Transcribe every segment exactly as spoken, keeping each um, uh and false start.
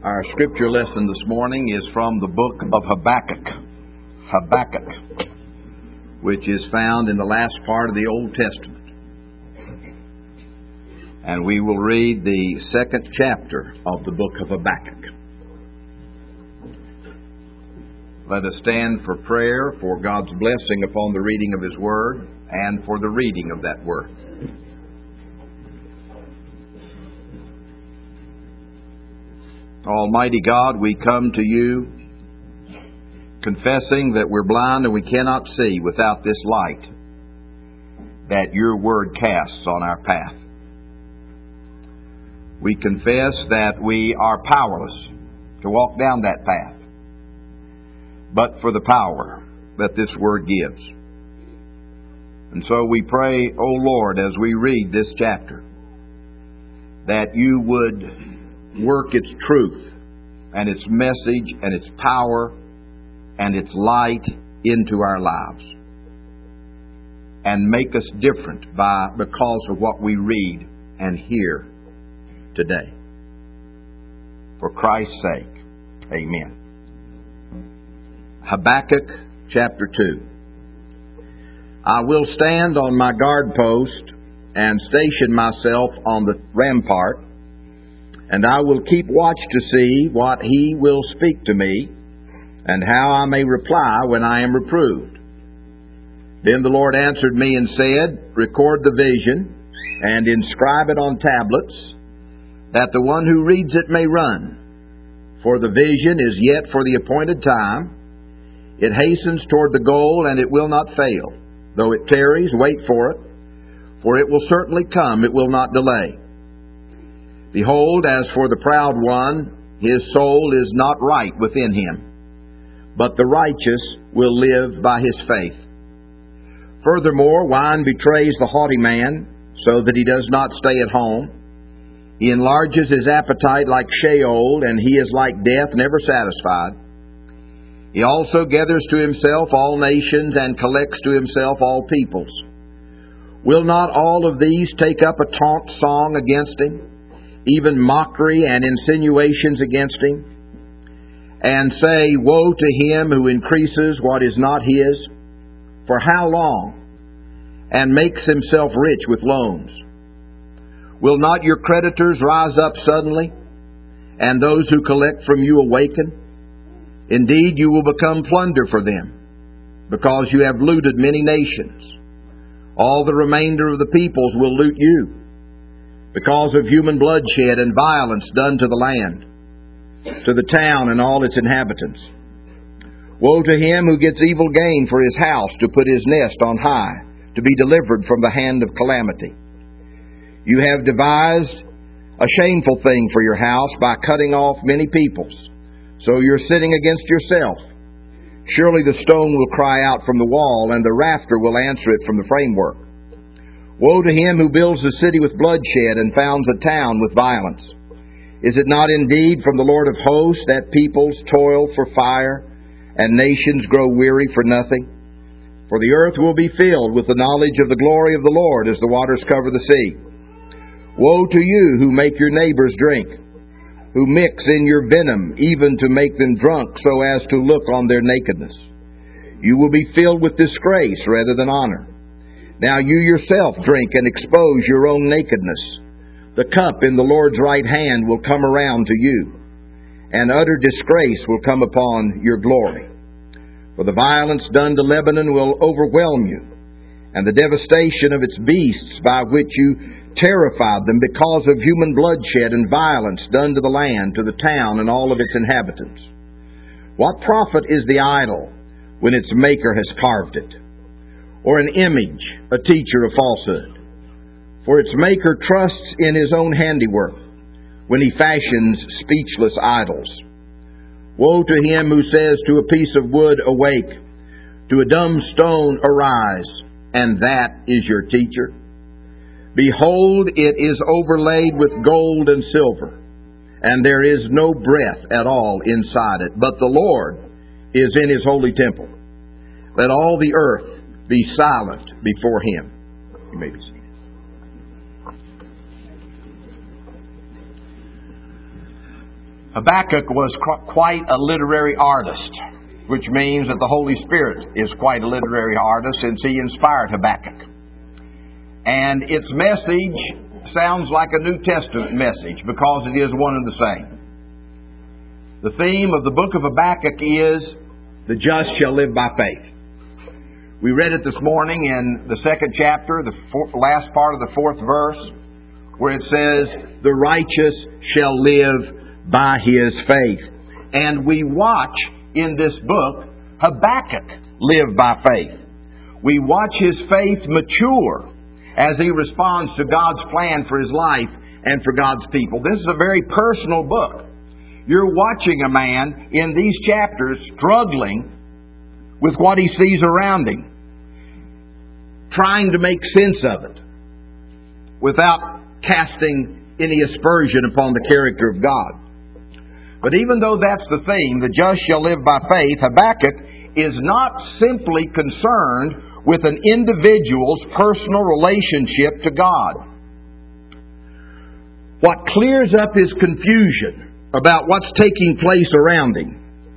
Our scripture lesson this morning is from the book of Habakkuk. Habakkuk, which is found in the last part of the Old Testament. And we will read the second chapter of the book of Habakkuk. Let us stand for prayer for God's blessing upon the reading of His Word and for the reading of that Word. Almighty God, we come to You confessing that we're blind and we cannot see without this light that Your Word casts on our path. We confess that we are powerless to walk down that path, but for the power that this Word gives. And so we pray, O Lord, as we read this chapter, that You would work its truth and its message and its power and its light into our lives and make us different by because of what we read and hear today. For Christ's sake, amen. Habakkuk chapter two. I will stand on my guard post and station myself on the rampart, and I will keep watch to see what He will speak to me, and how I may reply when I am reproved. Then the Lord answered me and said, Record the vision, and inscribe it on tablets, that the one who reads it may run. For the vision is yet for the appointed time. It hastens toward the goal, and it will not fail. Though it tarries, wait for it, for it will certainly come, it will not delay. Behold, as for the proud one, his soul is not right within him, but the righteous will live by his faith. Furthermore, wine betrays the haughty man, so that he does not stay at home. He enlarges his appetite like Sheol, and he is like death, never satisfied. He also gathers to himself all nations, and collects to himself all peoples. Will not all of these take up a taunt song against him, even mockery and insinuations against him, and say, Woe to him who increases what is not his? For how long? And makes himself rich with loans. Will not your creditors rise up suddenly, and those who collect from you awaken? Indeed, you will become plunder for them, because you have looted many nations. All the remainder of the peoples will loot you, because of human bloodshed and violence done to the land, to the town and all its inhabitants. Woe to him who gets evil gain for his house, to put his nest on high, to be delivered from the hand of calamity. You have devised a shameful thing for your house by cutting off many peoples. So you're sitting against yourself. Surely the stone will cry out from the wall, and the rafter will answer it from the framework. Woe to him who builds a city with bloodshed and founds a town with violence. Is it not indeed from the Lord of hosts that peoples toil for fire and nations grow weary for nothing? For the earth will be filled with the knowledge of the glory of the Lord as the waters cover the sea. Woe to you who make your neighbors drink, who mix in your venom even to make them drunk so as to look on their nakedness. You will be filled with disgrace rather than honor. Now you yourself drink and expose your own nakedness. The cup in the Lord's right hand will come around to you, and utter disgrace will come upon your glory. For the violence done to Lebanon will overwhelm you, and the devastation of its beasts by which you terrified them because of human bloodshed and violence done to the land, to the town and all of its inhabitants. What profit is the idol when its maker has carved it? Or an image, a teacher of falsehood? For its maker trusts in his own handiwork when he fashions speechless idols. Woe to him who says to a piece of wood, Awake, to a dumb stone, Arise, and that is your teacher. Behold, it is overlaid with gold and silver, and there is no breath at all inside it, but the Lord is in His holy temple. Let all the earth be silent before Him. You may be seated. Habakkuk was quite a literary artist, which means that the Holy Spirit is quite a literary artist since He inspired Habakkuk. And its message sounds like a New Testament message because it is one and the same. The theme of the book of Habakkuk is, the just shall live by faith. We read it this morning in the second chapter, the fourth, last part of the fourth verse, where it says, the righteous shall live by his faith. And we watch in this book Habakkuk live by faith. We watch his faith mature as he responds to God's plan for his life and for God's people. This is a very personal book. You're watching a man in these chapters struggling with what he sees around him, trying to make sense of it without casting any aspersion upon the character of God. But even though that's the theme, the just shall live by faith, Habakkuk is not simply concerned with an individual's personal relationship to God. What clears up his confusion about what's taking place around him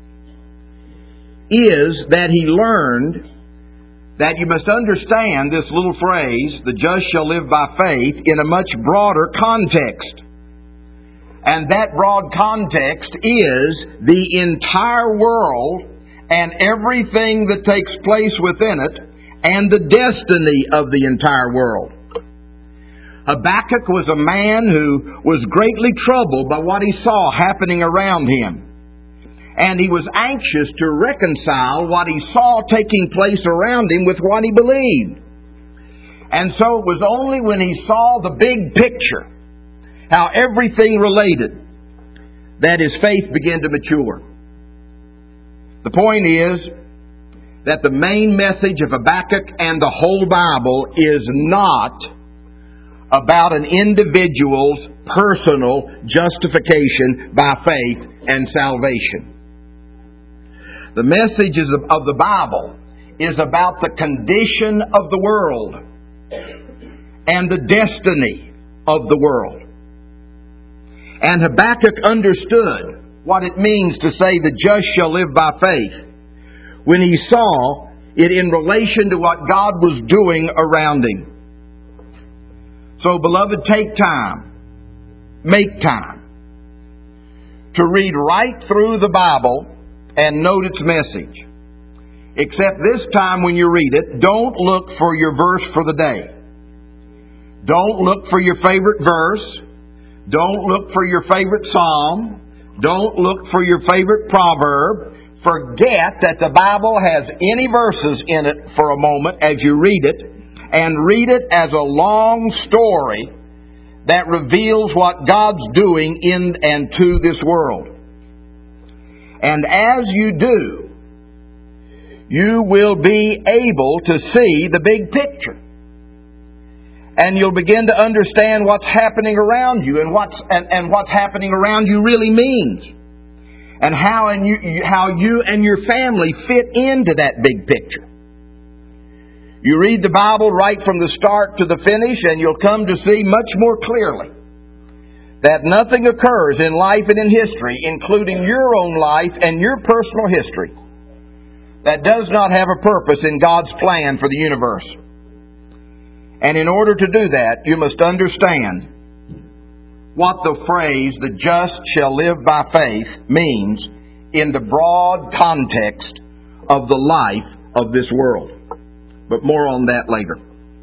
is that he learned that you must understand this little phrase, the just shall live by faith, in a much broader context. And that broad context is the entire world and everything that takes place within it and the destiny of the entire world. Habakkuk was a man who was greatly troubled by what he saw happening around him. And he was anxious to reconcile what he saw taking place around him with what he believed. And so it was only when he saw the big picture, how everything related, that his faith began to mature. The point is that the main message of Habakkuk and the whole Bible is not about an individual's personal justification by faith and salvation. The message of the Bible is about the condition of the world and the destiny of the world. And Habakkuk understood what it means to say the just shall live by faith when he saw it in relation to what God was doing around him. So, beloved, take time, make time to read right through the Bible and note its message. Except this time when you read it, don't look for your verse for the day. Don't look for your favorite verse. Don't look for your favorite psalm. Don't look for your favorite proverb. Forget that the Bible has any verses in it for a moment as you read it, and read it as a long story that reveals what God's doing in and to this world. And as you do, you will be able to see the big picture. And you'll begin to understand what's happening around you and what's and, and what's happening around you really means. And how and you how you and your family fit into that big picture. You read the Bible right from the start to the finish, and you'll come to see much more clearly that nothing occurs in life and in history, including your own life and your personal history, that does not have a purpose in God's plan for the universe. And in order to do that, you must understand what the phrase, the just shall live by faith, means in the broad context of the life of this world. But more on that later.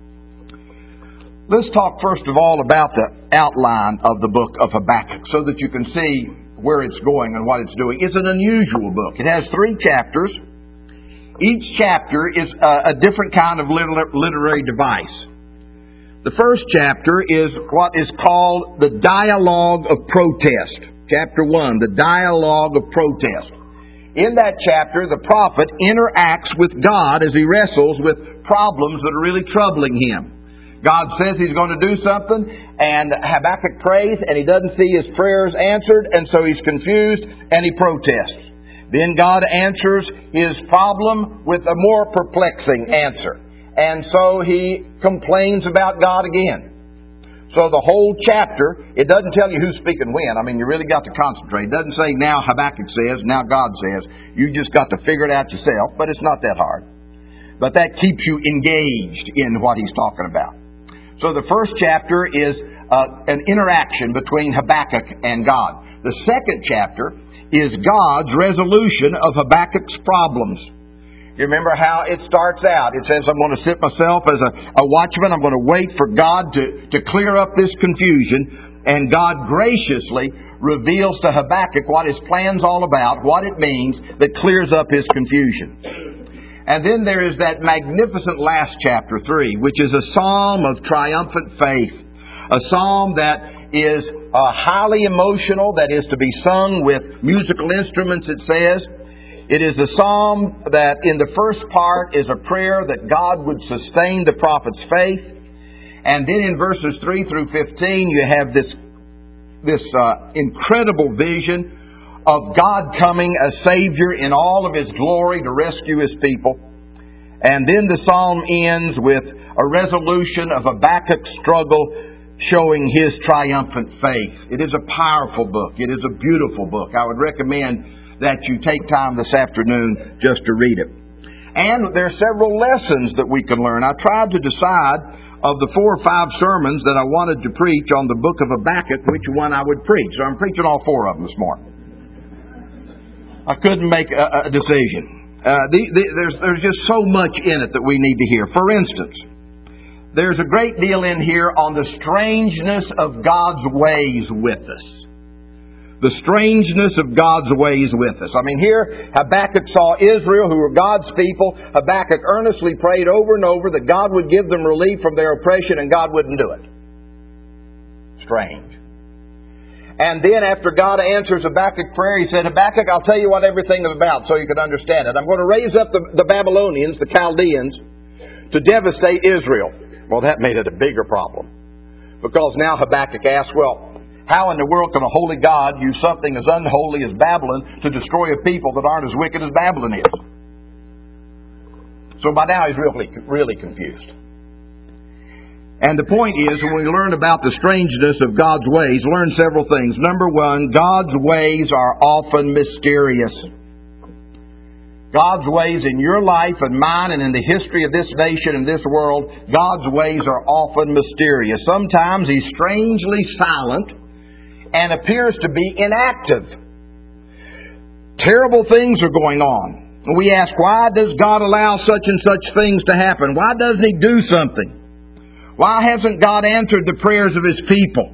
Let's talk first of all about the outline of the book of Habakkuk so that you can see where it's going and what it's doing. It's an unusual book. It has three chapters. Each chapter is a, a different kind of literary device. The first chapter is what is called the Dialogue of Protest. Chapter one, the Dialogue of Protest. In that chapter, the prophet interacts with God as he wrestles with problems that are really troubling him. God says He's going to do something, and Habakkuk prays, and he doesn't see his prayers answered, and so he's confused, and he protests. Then God answers his problem with a more perplexing answer. And so he complains about God again. So the whole chapter, it doesn't tell you who's speaking when. I mean, you really got to concentrate. It doesn't say now Habakkuk says, now God says. You just got to figure it out yourself, but it's not that hard. But that keeps you engaged in what he's talking about. So the first chapter is uh, an interaction between Habakkuk and God. The second chapter is God's resolution of Habakkuk's problems. You remember how it starts out. It says, I'm going to sit myself as a, a watchman. I'm going to wait for God to, to clear up this confusion. And God graciously reveals to Habakkuk what his plan's all about, what it means that clears up his confusion. And then there is that magnificent last chapter, three, which is a psalm of triumphant faith. A psalm that is uh, highly emotional, that is to be sung with musical instruments, it says. It is a psalm that in the first part is a prayer that God would sustain the prophet's faith. And then in verses three through fifteen you have this, this uh, incredible vision of God coming as Savior in all of His glory to rescue His people. And then the psalm ends with a resolution of Habakkuk's struggle showing his triumphant faith. It is a powerful book. It is a beautiful book. I would recommend that you take time this afternoon just to read it. And there are several lessons that we can learn. I tried to decide of the four or five sermons that I wanted to preach on the book of Habakkuk, which one I would preach. So I'm preaching all four of them this morning. I couldn't make a, a decision. Uh, the, the, there's, there's just so much in it that we need to hear. For instance, there's a great deal in here on the strangeness of God's ways with us. The strangeness of God's ways with us. I mean, here Habakkuk saw Israel, who were God's people. Habakkuk earnestly prayed over and over that God would give them relief from their oppression, and God wouldn't do it. Strange. And then after God answers Habakkuk's prayer, he said, Habakkuk, I'll tell you what everything is about so you can understand it. I'm going to raise up the, the Babylonians, the Chaldeans, to devastate Israel. Well, that made it a bigger problem. Because now Habakkuk asked, well, how in the world can a holy God use something as unholy as Babylon to destroy a people that aren't as wicked as Babylon is? So by now he's really, really confused. And the point is, when we learn about the strangeness of God's ways, learn several things. Number one, God's ways are often mysterious. God's ways in your life and mine and in the history of this nation and this world, God's ways are often mysterious. Sometimes He's strangely silent and appears to be inactive. Terrible things are going on. We ask, why does God allow such and such things to happen? Why doesn't He do something? Why hasn't God answered the prayers of His people?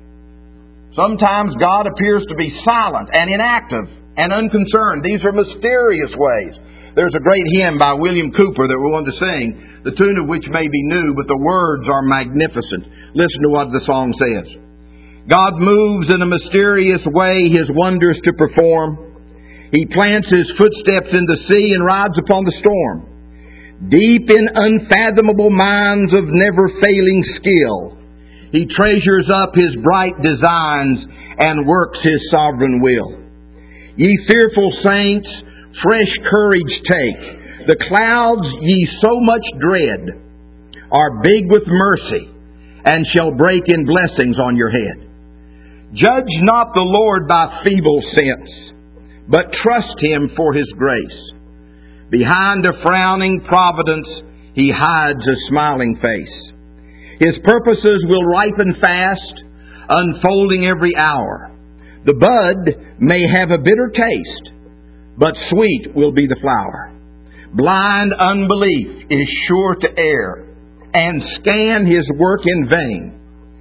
Sometimes God appears to be silent and inactive and unconcerned. These are mysterious ways. There's a great hymn by William Cooper that we want to sing, the tune of which may be new, but the words are magnificent. Listen to what the song says. God moves in a mysterious way His wonders to perform. He plants His footsteps in the sea and rides upon the storm. Deep in unfathomable minds of never-failing skill, He treasures up His bright designs and works His sovereign will. Ye fearful saints, fresh courage take. The clouds ye so much dread are big with mercy and shall break in blessings on your head. Judge not the Lord by feeble sense, but trust Him for His grace. Behind a frowning providence, He hides a smiling face. His purposes will ripen fast, unfolding every hour. The bud may have a bitter taste, but sweet will be the flower. Blind unbelief is sure to err and scan His work in vain.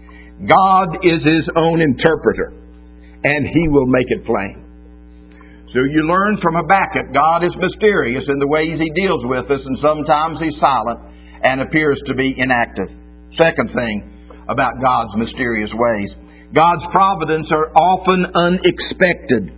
God is His own interpreter, and He will make it plain. So you learn from Habakkuk, God is mysterious in the ways He deals with us, and sometimes He's silent and appears to be inactive. Second thing about God's mysterious ways, God's providence are often unexpected.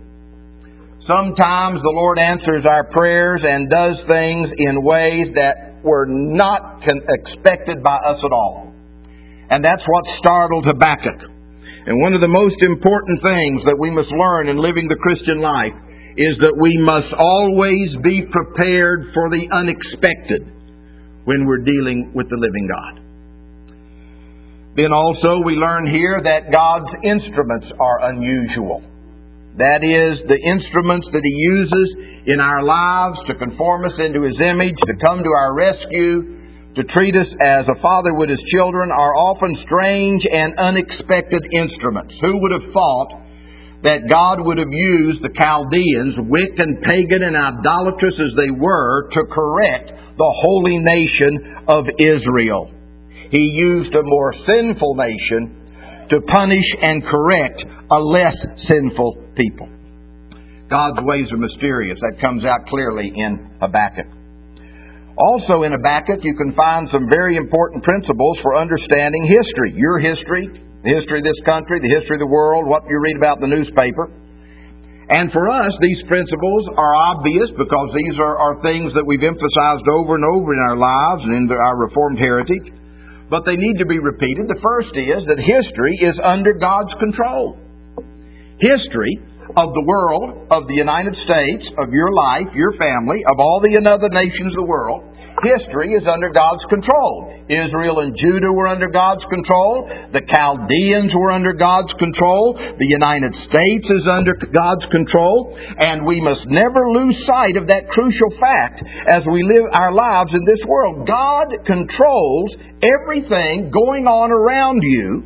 Sometimes the Lord answers our prayers and does things in ways that were not expected by us at all. And that's what startled Habakkuk. And one of the most important things that we must learn in living the Christian life is that we must always be prepared for the unexpected when we're dealing with the living God. Then also we learn here that God's instruments are unusual. That is, the instruments that He uses in our lives to conform us into His image, to come to our rescue, to treat us as a father would his children, are often strange and unexpected instruments. Who would have thought that God would have used the Chaldeans, wicked and pagan and idolatrous as they were, to correct the holy nation of Israel? He used a more sinful nation to punish and correct a less sinful people. God's ways are mysterious. That comes out clearly in Habakkuk. Also in Habakkuk, you can find some very important principles for understanding history. Your history, the history of this country, the history of the world, what you read about in the newspaper. And for us, these principles are obvious because these are, are things that we've emphasized over and over in our lives and in our Reformed heritage. But they need to be repeated. The first is that history is under God's control. History of the world, of the United States, of your life, your family, of all the other nations of the world, history is under God's control. Israel and Judah were under God's control. The Chaldeans were under God's control. The United States is under God's control. And we must never lose sight of that crucial fact as we live our lives in this world. God controls everything going on around you.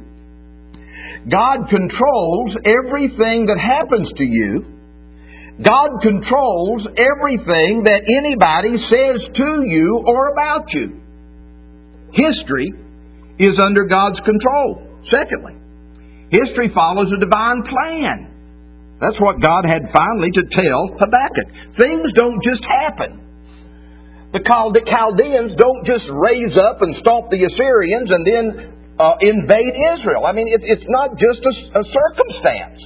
God controls everything that happens to you. God controls everything that anybody says to you or about you. History is under God's control. Secondly, history follows a divine plan. That's what God had finally to tell Habakkuk. Things don't just happen. The Chaldeans don't just raise up and stomp the Assyrians and then Uh, invade Israel. I mean, it, it's not just a, a circumstance.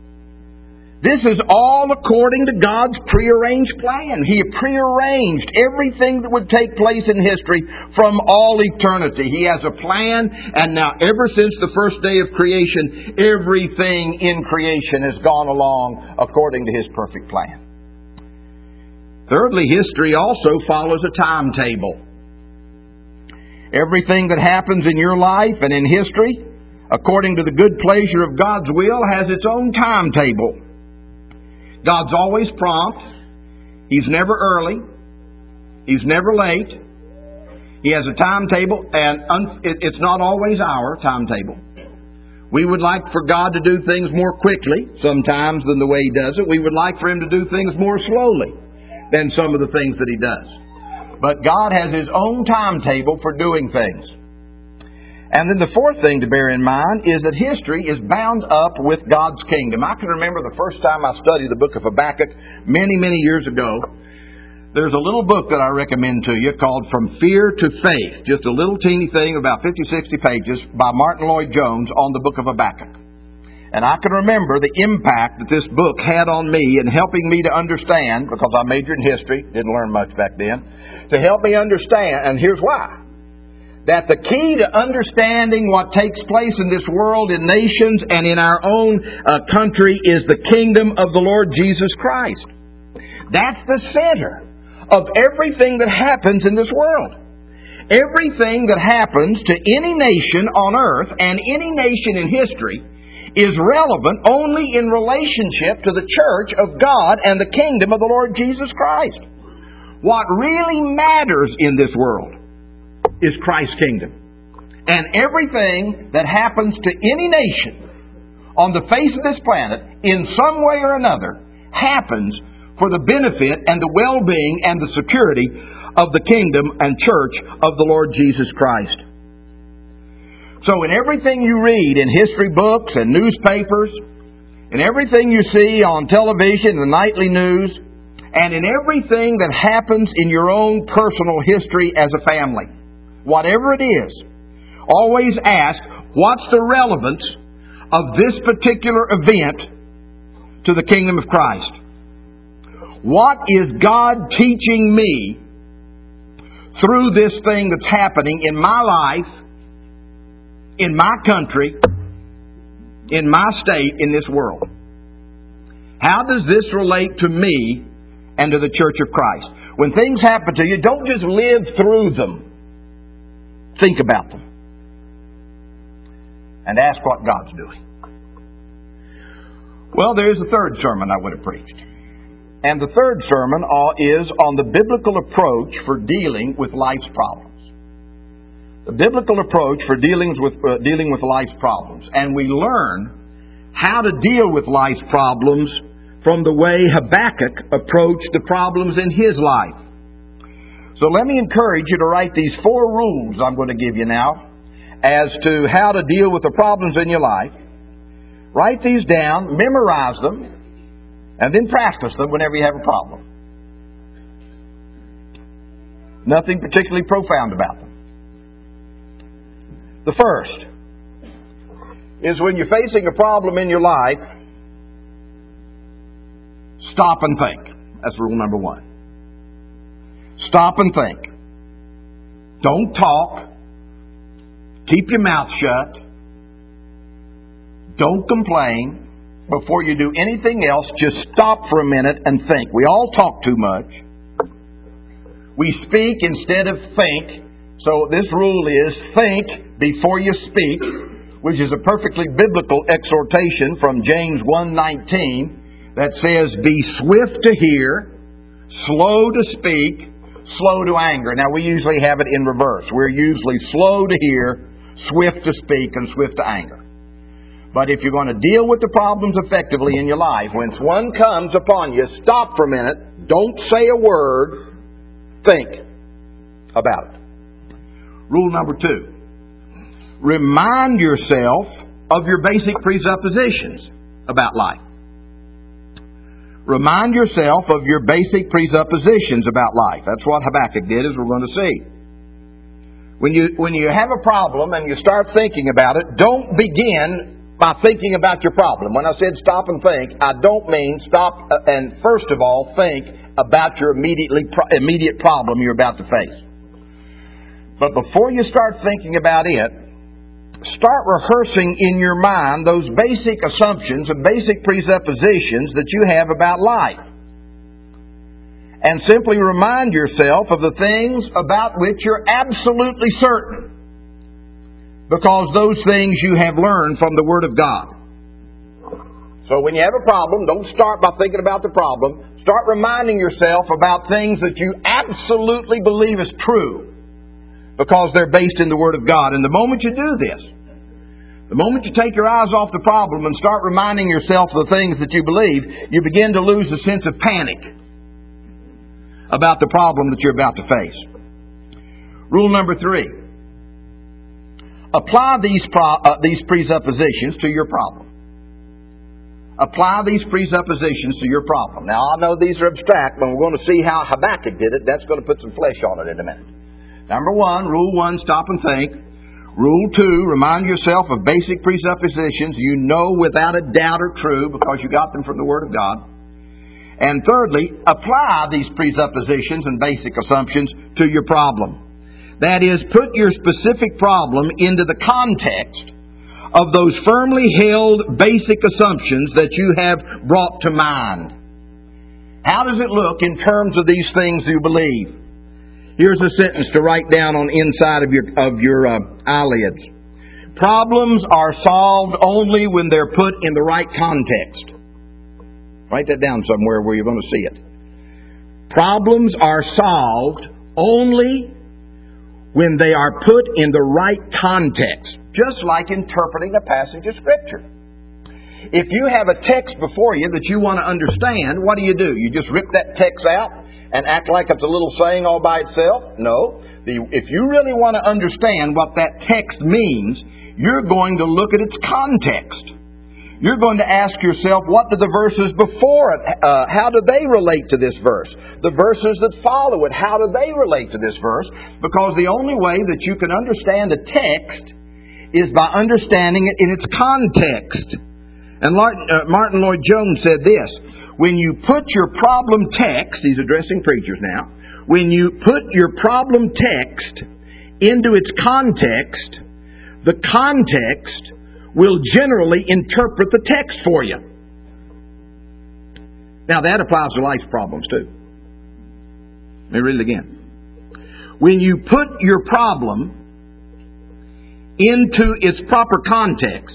This is all according to God's prearranged plan. He prearranged everything that would take place in history from all eternity. He has a plan, and now ever since the first day of creation, everything in creation has gone along according to His perfect plan. Thirdly, history also follows a timetable. Everything that happens in your life and in history, according to the good pleasure of God's will, has its own timetable. God's always prompt. He's never early. He's never late. He has a timetable, and un- it, it's not always our timetable. We would like for God to do things more quickly sometimes than the way He does it. We would like for Him to do things more slowly than some of the things that He does. But God has His own timetable for doing things. And then the fourth thing to bear in mind is that history is bound up with God's kingdom. I can remember the first time I studied the book of Habakkuk many, many years ago. There's a little book that I recommend to you called From Fear to Faith. Just a little teeny thing, about fifty, sixty pages, by Martin Lloyd-Jones on the book of Habakkuk. And I can remember the impact that this book had on me in helping me to understand, because I majored in history, didn't learn much back then, to help me understand, and here's why, that the key to understanding what takes place in this world, in nations, and in our own uh, country is the kingdom of the Lord Jesus Christ. That's the center of everything that happens in this world. Everything that happens to any nation on earth and any nation in history is relevant only in relationship to the church of God and the kingdom of the Lord Jesus Christ. What really matters in this world is Christ's kingdom. And everything that happens to any nation on the face of this planet, in some way or another, happens for the benefit and the well-being and the security of the kingdom and church of the Lord Jesus Christ. So in everything you read in history books and newspapers, in everything you see on television and the nightly news, and in everything that happens in your own personal history as a family, whatever it is, always ask, what's the relevance of this particular event to the kingdom of Christ? What is God teaching me through this thing that's happening in my life, in my country, in my state, in this world? How does this relate to me and to the church of Christ? When things happen to you, don't just live through them. Think about them. and ask what God's doing. Well, there's a third sermon I would have preached. And the third sermon is on the biblical approach for dealing with life's problems. The biblical approach for dealing with, uh, dealing with life's problems. And we learn how to deal with life's problems from the way Habakkuk approached the problems in his life. So let me encourage you to write these four rules I'm going to give you now as to how to deal with the problems in your life. Write these down, memorize them, and then practice them whenever you have a problem. Nothing particularly profound about them. The first is when you're facing a problem in your life, stop and think. That's rule number one. Stop and think. Don't talk. Keep your mouth shut. Don't complain. Before you do anything else, just stop for a minute and think. We all talk too much. We speak instead of think. So this rule is think before you speak, which is a perfectly biblical exhortation from James one nineteen that says, be swift to hear, slow to speak, slow to anger. Now we usually have it in reverse. We're usually slow to hear, swift to speak, and swift to anger. But if you're going to deal with the problems effectively in your life, when one comes upon you, stop for a minute, don't say a word, think about it. Rule number two, remind yourself of your basic presuppositions about life. Remind yourself of your basic presuppositions about life. That's what Habakkuk did, as we're going to see. When you, when you have a problem and you start thinking about it, don't begin by thinking about your problem. When I said stop and think, I don't mean stop and first of all think about your immediately immediate problem you're about to face. But before you start thinking about it, start rehearsing in your mind those basic assumptions and basic presuppositions that you have about life. And simply remind yourself of the things about which you're absolutely certain, because those things you have learned from the Word of God. So when you have a problem, don't start by thinking about the problem. Start reminding yourself about things that you absolutely believe is true, because they're based in the Word of God. And the moment you do this, the moment you take your eyes off the problem and start reminding yourself of the things that you believe, you begin to lose a sense of panic about the problem that you're about to face. Rule number three. Apply these pro- uh, these presuppositions to your problem. Apply these presuppositions to your problem. Now, I know these are abstract, but we're going to see how Habakkuk did it. That's going to put some flesh on it in a minute. Number one, rule one, stop and think. Rule two, remind yourself of basic presuppositions you know without a doubt are true because you got them from the Word of God. And thirdly, apply these presuppositions and basic assumptions to your problem. That is, put your specific problem into the context of those firmly held basic assumptions that you have brought to mind. How does it look in terms of these things you believe? Here's a sentence to write down on inside of your of your uh, eyelids. Problems are solved only when they're put in the right context. Write that down somewhere where you're going to see it. Problems are solved only when they are put in the right context, just like interpreting a passage of Scripture. If you have a text before you that you want to understand, what do you do? You just rip that text out and act like it's a little saying all by itself? No. The, if you really want to understand what that text means, you're going to look at its context. You're going to ask yourself, what do the verses before it, uh, how do they relate to this verse? The verses that follow it, how do they relate to this verse? Because the only way that you can understand a text is by understanding it in its context. And Martin Lloyd-Jones said this, when you put your problem text, he's addressing preachers now, when you put your problem text into its context, the context will generally interpret the text for you. Now that applies to life's problems too. Let me read it again. When you put your problem into its proper context,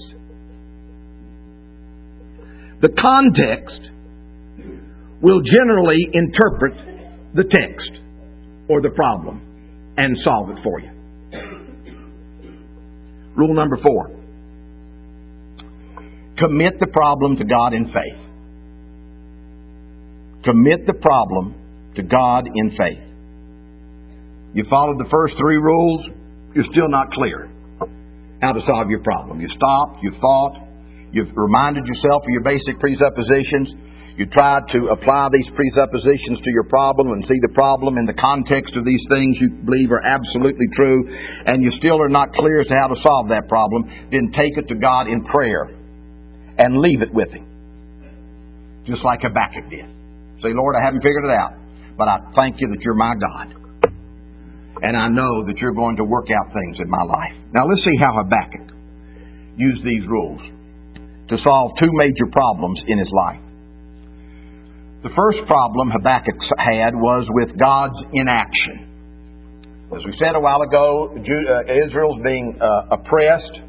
the context will generally interpret the text or the problem and solve it for you. Rule number four. Commit the problem to God in faith. Commit the problem to God in faith. You followed the first three rules, you're still not clear how to solve your problem. You stopped, you thought, you've reminded yourself of your basic presuppositions. You tried to apply these presuppositions to your problem and see the problem in the context of these things you believe are absolutely true, and you still are not clear as to how to solve that problem. Then take it to God in prayer and leave it with Him. Just like Habakkuk did. Say, Lord, I haven't figured it out, but I thank you that you're my God. And I know that you're going to work out things in my life. Now let's see how Habakkuk used these rules to solve two major problems in his life. The first problem Habakkuk had was with God's inaction. As we said a while ago, Israel's being uh, oppressed.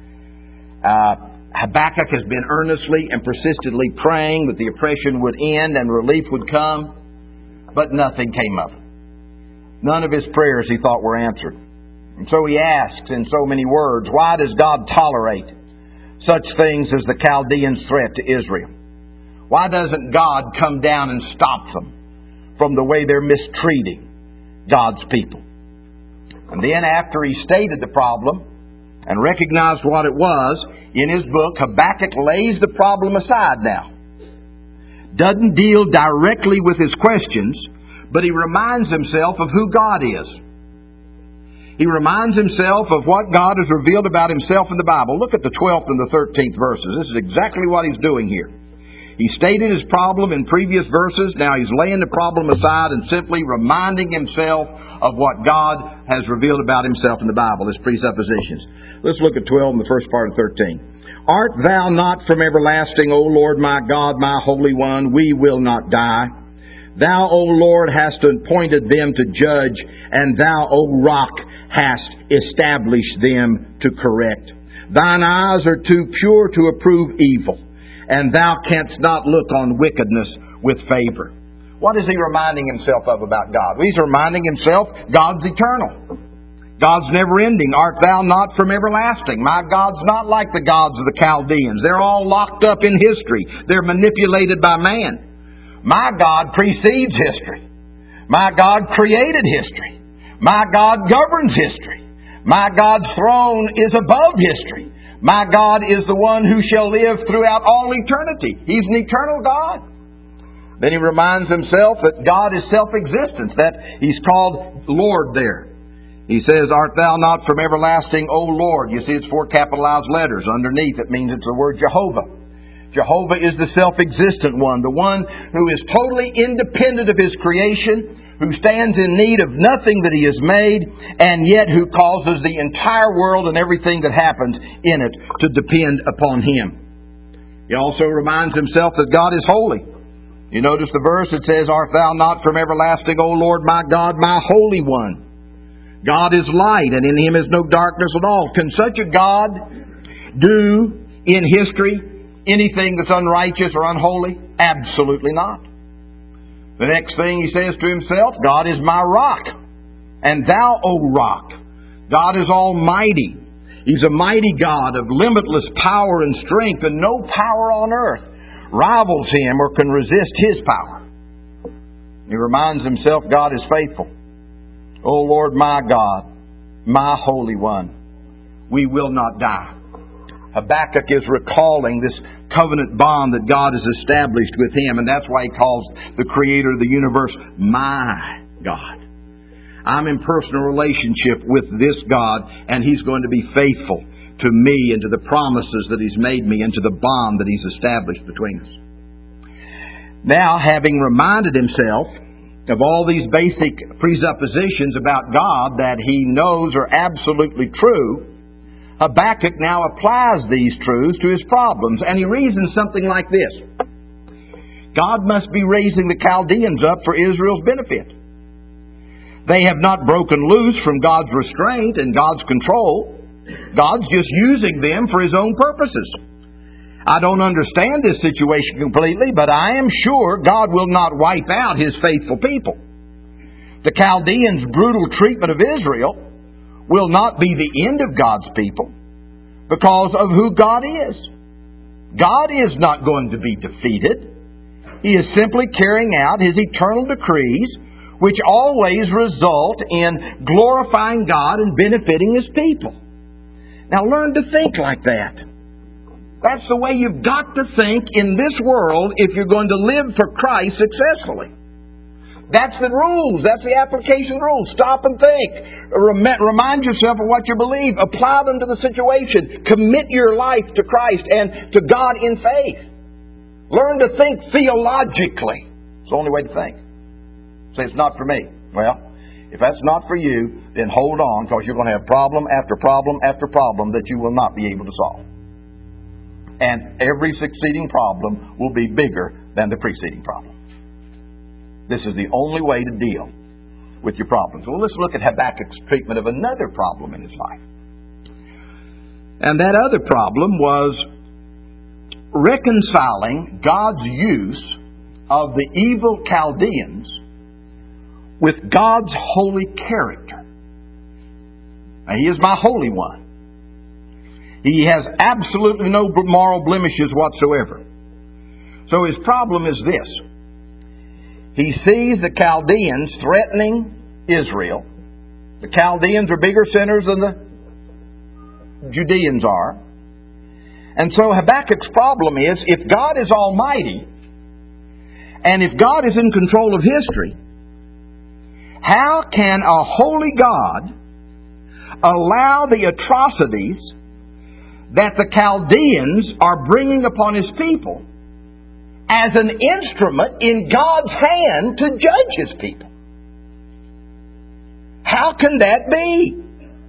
Uh, Habakkuk has been earnestly and persistently praying that the oppression would end and relief would come, but nothing came of it. None of his prayers, he thought, were answered. And so he asks in so many words, why does God tolerate such things as the Chaldeans' threat to Israel? Why doesn't God come down and stop them from the way they're mistreating God's people? And then after he stated the problem and recognized what it was, in his book, Habakkuk lays the problem aside now. Doesn't deal directly with his questions, but he reminds himself of who God is. He reminds himself of what God has revealed about Himself in the Bible. Look at the twelfth and the thirteenth verses. This is exactly what he's doing here. He stated his problem in previous verses. Now he's laying the problem aside and simply reminding himself of what God has revealed about Himself in the Bible, His presuppositions. Let's look at twelve and the first part of thirteen. Art thou not from everlasting, O Lord my God, my Holy One? We will not die. Thou, O Lord, hast appointed them to judge, and Thou, O Rock, hast established them to correct. Thine eyes are too pure to approve evil, and Thou canst not look on wickedness with favor. What is he reminding himself of about God? Well, he's reminding himself God's eternal. God's never ending. Art Thou not from everlasting? My God's not like the gods of the Chaldeans. They're all locked up in history. They're manipulated by man. My God precedes history. My God created history. My God governs history. My God's throne is above history. My God is the one who shall live throughout all eternity. He's an eternal God. Then he reminds himself that God is self-existence, that He's called Lord there. He says, Art Thou not from everlasting, O Lord? You see, it's four capitalized letters. Underneath it means it's the word Jehovah. Jehovah is the self-existent one, the one who is totally independent of His creation, who stands in need of nothing that He has made, and yet who causes the entire world and everything that happens in it to depend upon Him. He also reminds himself that God is holy. You notice the verse, it says, Art Thou not from everlasting, O Lord my God, my Holy One? God is light, and in Him is no darkness at all. Can such a God do in history anything that's unrighteous or unholy? Absolutely not. The next thing he says to himself, God is my rock, and Thou, O Rock. God is almighty. He's a mighty God of limitless power and strength, and no power on earth rivals Him or can resist His power. He reminds himself God is faithful. O Lord my God, my Holy One, we will not die. Habakkuk is recalling this covenant bond that God has established with him, and that's why he calls the Creator of the universe my God. I'm in personal relationship with this God, and He's going to be faithful to me and to the promises that He's made me and to the bond that He's established between us. Now, having reminded himself of all these basic presuppositions about God that he knows are absolutely true, Habakkuk now applies these truths to his problems, and he reasons something like this. God must be raising the Chaldeans up for Israel's benefit. They have not broken loose from God's restraint and God's control. God's just using them for His own purposes. I don't understand this situation completely, but I am sure God will not wipe out His faithful people. The Chaldeans' brutal treatment of Israel will not be the end of God's people because of who God is. God is not going to be defeated. He is simply carrying out His eternal decrees, which always result in glorifying God and benefiting His people. Now learn to think like that. That's the way you've got to think in this world if you're going to live for Christ successfully. That's the rules. That's the application rules. Stop and think. Remind yourself of what you believe. Apply them to the situation. Commit your life to Christ and to God in faith. Learn to think theologically. It's the only way to think. Say, it's not for me. Well, if that's not for you, then hold on, because you're going to have problem after problem after problem that you will not be able to solve. And every succeeding problem will be bigger than the preceding problem. This is the only way to deal with your problems. Well, let's look at Habakkuk's treatment of another problem in his life. And that other problem was reconciling God's use of the evil Chaldeans with God's holy character. Now, He is my Holy One. He has absolutely no moral blemishes whatsoever. So his problem is this. He sees the Chaldeans threatening Israel. The Chaldeans are bigger sinners than the Judeans are. And so Habakkuk's problem is, if God is almighty, and if God is in control of history, how can a holy God allow the atrocities that the Chaldeans are bringing upon His people as an instrument in God's hand to judge His people? How can that be?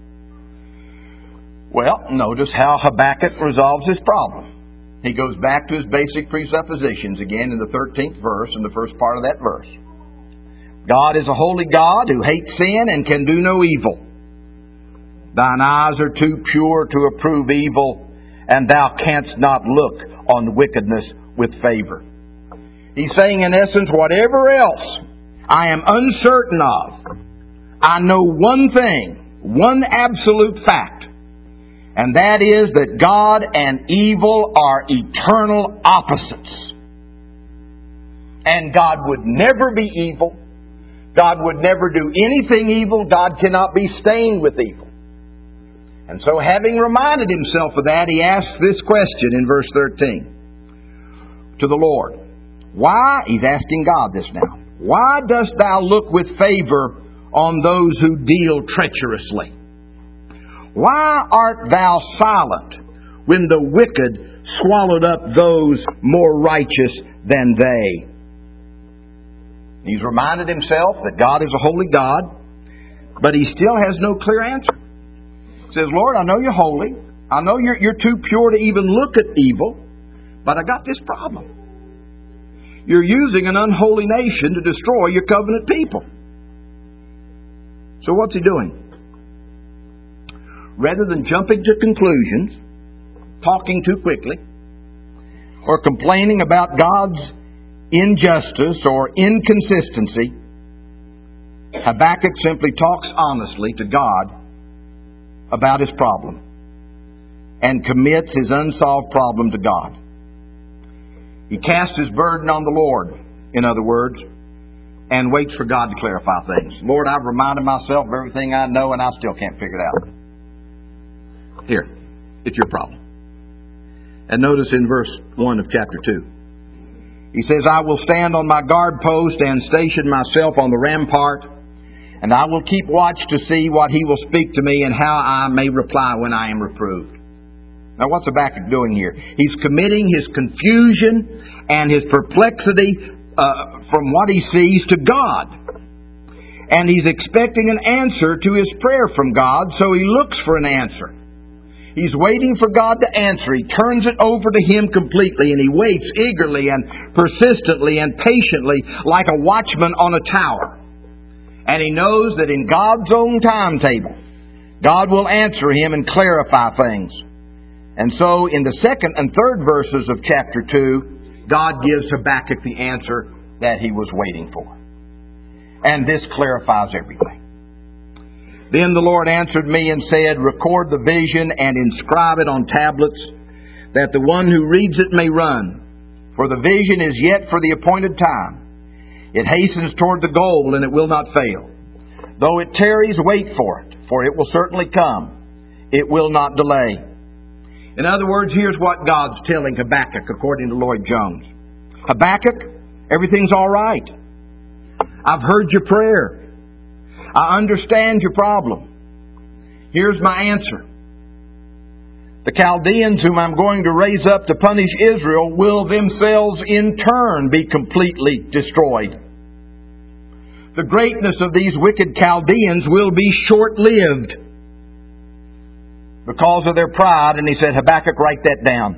Well, notice how Habakkuk resolves his problem. He goes back to his basic presuppositions again in the thirteenth verse, in the first part of that verse. God is a holy God who hates sin and can do no evil. Thine eyes are too pure to approve evil, and thou canst not look on wickedness with favor. He's saying, in essence, whatever else I am uncertain of, I know one thing, one absolute fact, and that is that God and evil are eternal opposites. And God would never be evil. God would never do anything evil. God cannot be stained with evil. And so, having reminded himself of that, he asks this question in verse thirteen to the Lord. Why, he's asking God this now, why dost thou look with favor on those who deal treacherously? Why art thou silent when the wicked swallowed up those more righteous than they? He's reminded himself that God is a holy God, but he still has no clear answer. He says, Lord, I know you're holy. I know you're, you're too pure to even look at evil, but I got this problem. You're using an unholy nation to destroy your covenant people. So what's he doing? Rather than jumping to conclusions, talking too quickly, or complaining about God's injustice or inconsistency, Habakkuk simply talks honestly to God about his problem and commits his unsolved problem to God. He casts his burden on the Lord, in other words, and waits for God to clarify things. Lord, I've reminded myself of everything I know and I still can't figure it out. Here, it's your problem. And notice in verse one of chapter two. He says, I will stand on my guard post and station myself on the rampart, and I will keep watch to see what he will speak to me and how I may reply when I am reproved. Now what's Habakkuk doing here? He's committing his confusion and his perplexity uh, from what he sees to God. And he's expecting an answer to his prayer from God, so he looks for an answer. He's waiting for God to answer. He turns it over to Him completely, and he waits eagerly and persistently and patiently like a watchman on a tower. And he knows that in God's own timetable, God will answer him and clarify things. And so in the second and third verses of chapter two, God gives Habakkuk the answer that he was waiting for. And this clarifies everything. Then the Lord answered me and said, record the vision and inscribe it on tablets, that the one who reads it may run. For the vision is yet for the appointed time. It hastens toward the goal, and it will not fail. Though it tarries, wait for it, for it will certainly come. It will not delay. In other words, here's what God's telling Habakkuk, according to Lloyd Jones. Habakkuk, everything's all right. I've heard your prayer. I understand your problem. Here's my answer. The Chaldeans, whom I'm going to raise up to punish Israel, will themselves in turn be completely destroyed. The greatness of these wicked Chaldeans will be short-lived because of their pride. And he said, Habakkuk, write that down.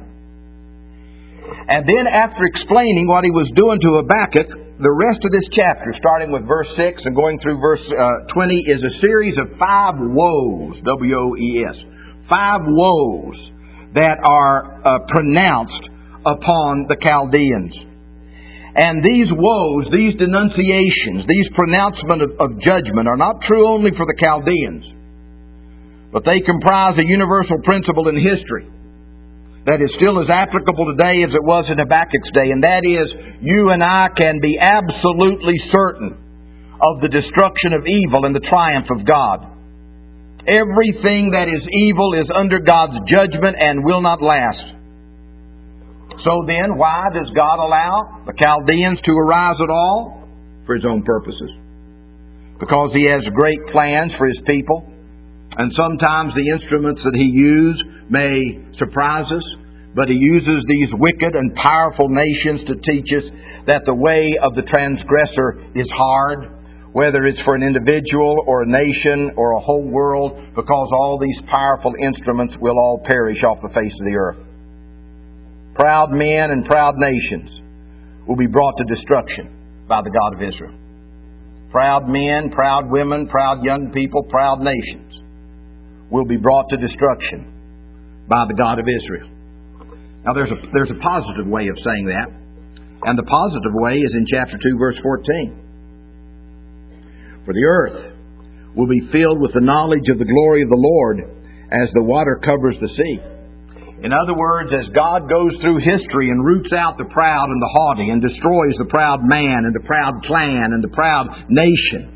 And then after explaining what he was doing to Habakkuk, the rest of this chapter, starting with verse six and going through verse uh, twenty, is a series of five woes, W O E S. Five woes that are uh, pronounced upon the Chaldeans. And these woes, these denunciations, these pronouncements of, of judgment are not true only for the Chaldeans, but they comprise a universal principle in history that is still as applicable today as it was in Habakkuk's day, and that is, you and I can be absolutely certain of the destruction of evil and the triumph of God. Everything that is evil is under God's judgment and will not last. So then, why does God allow the Chaldeans to arise at all? For His own purposes. Because He has great plans for His people. And sometimes the instruments that He uses may surprise us, but He uses these wicked and powerful nations to teach us that the way of the transgressor is hard, whether it's for an individual or a nation or a whole world, because all these powerful instruments will all perish off the face of the earth. Proud men and proud nations will be brought to destruction by the God of Israel. Proud men, proud women, proud young people, proud nations will be brought to destruction by the God of Israel. Now there's a, there's a positive way of saying that. And the positive way is in chapter two, verse fourteen. For the earth will be filled with the knowledge of the glory of the Lord as the water covers the sea. In other words, as God goes through history and roots out the proud and the haughty and destroys the proud man and the proud clan and the proud nation,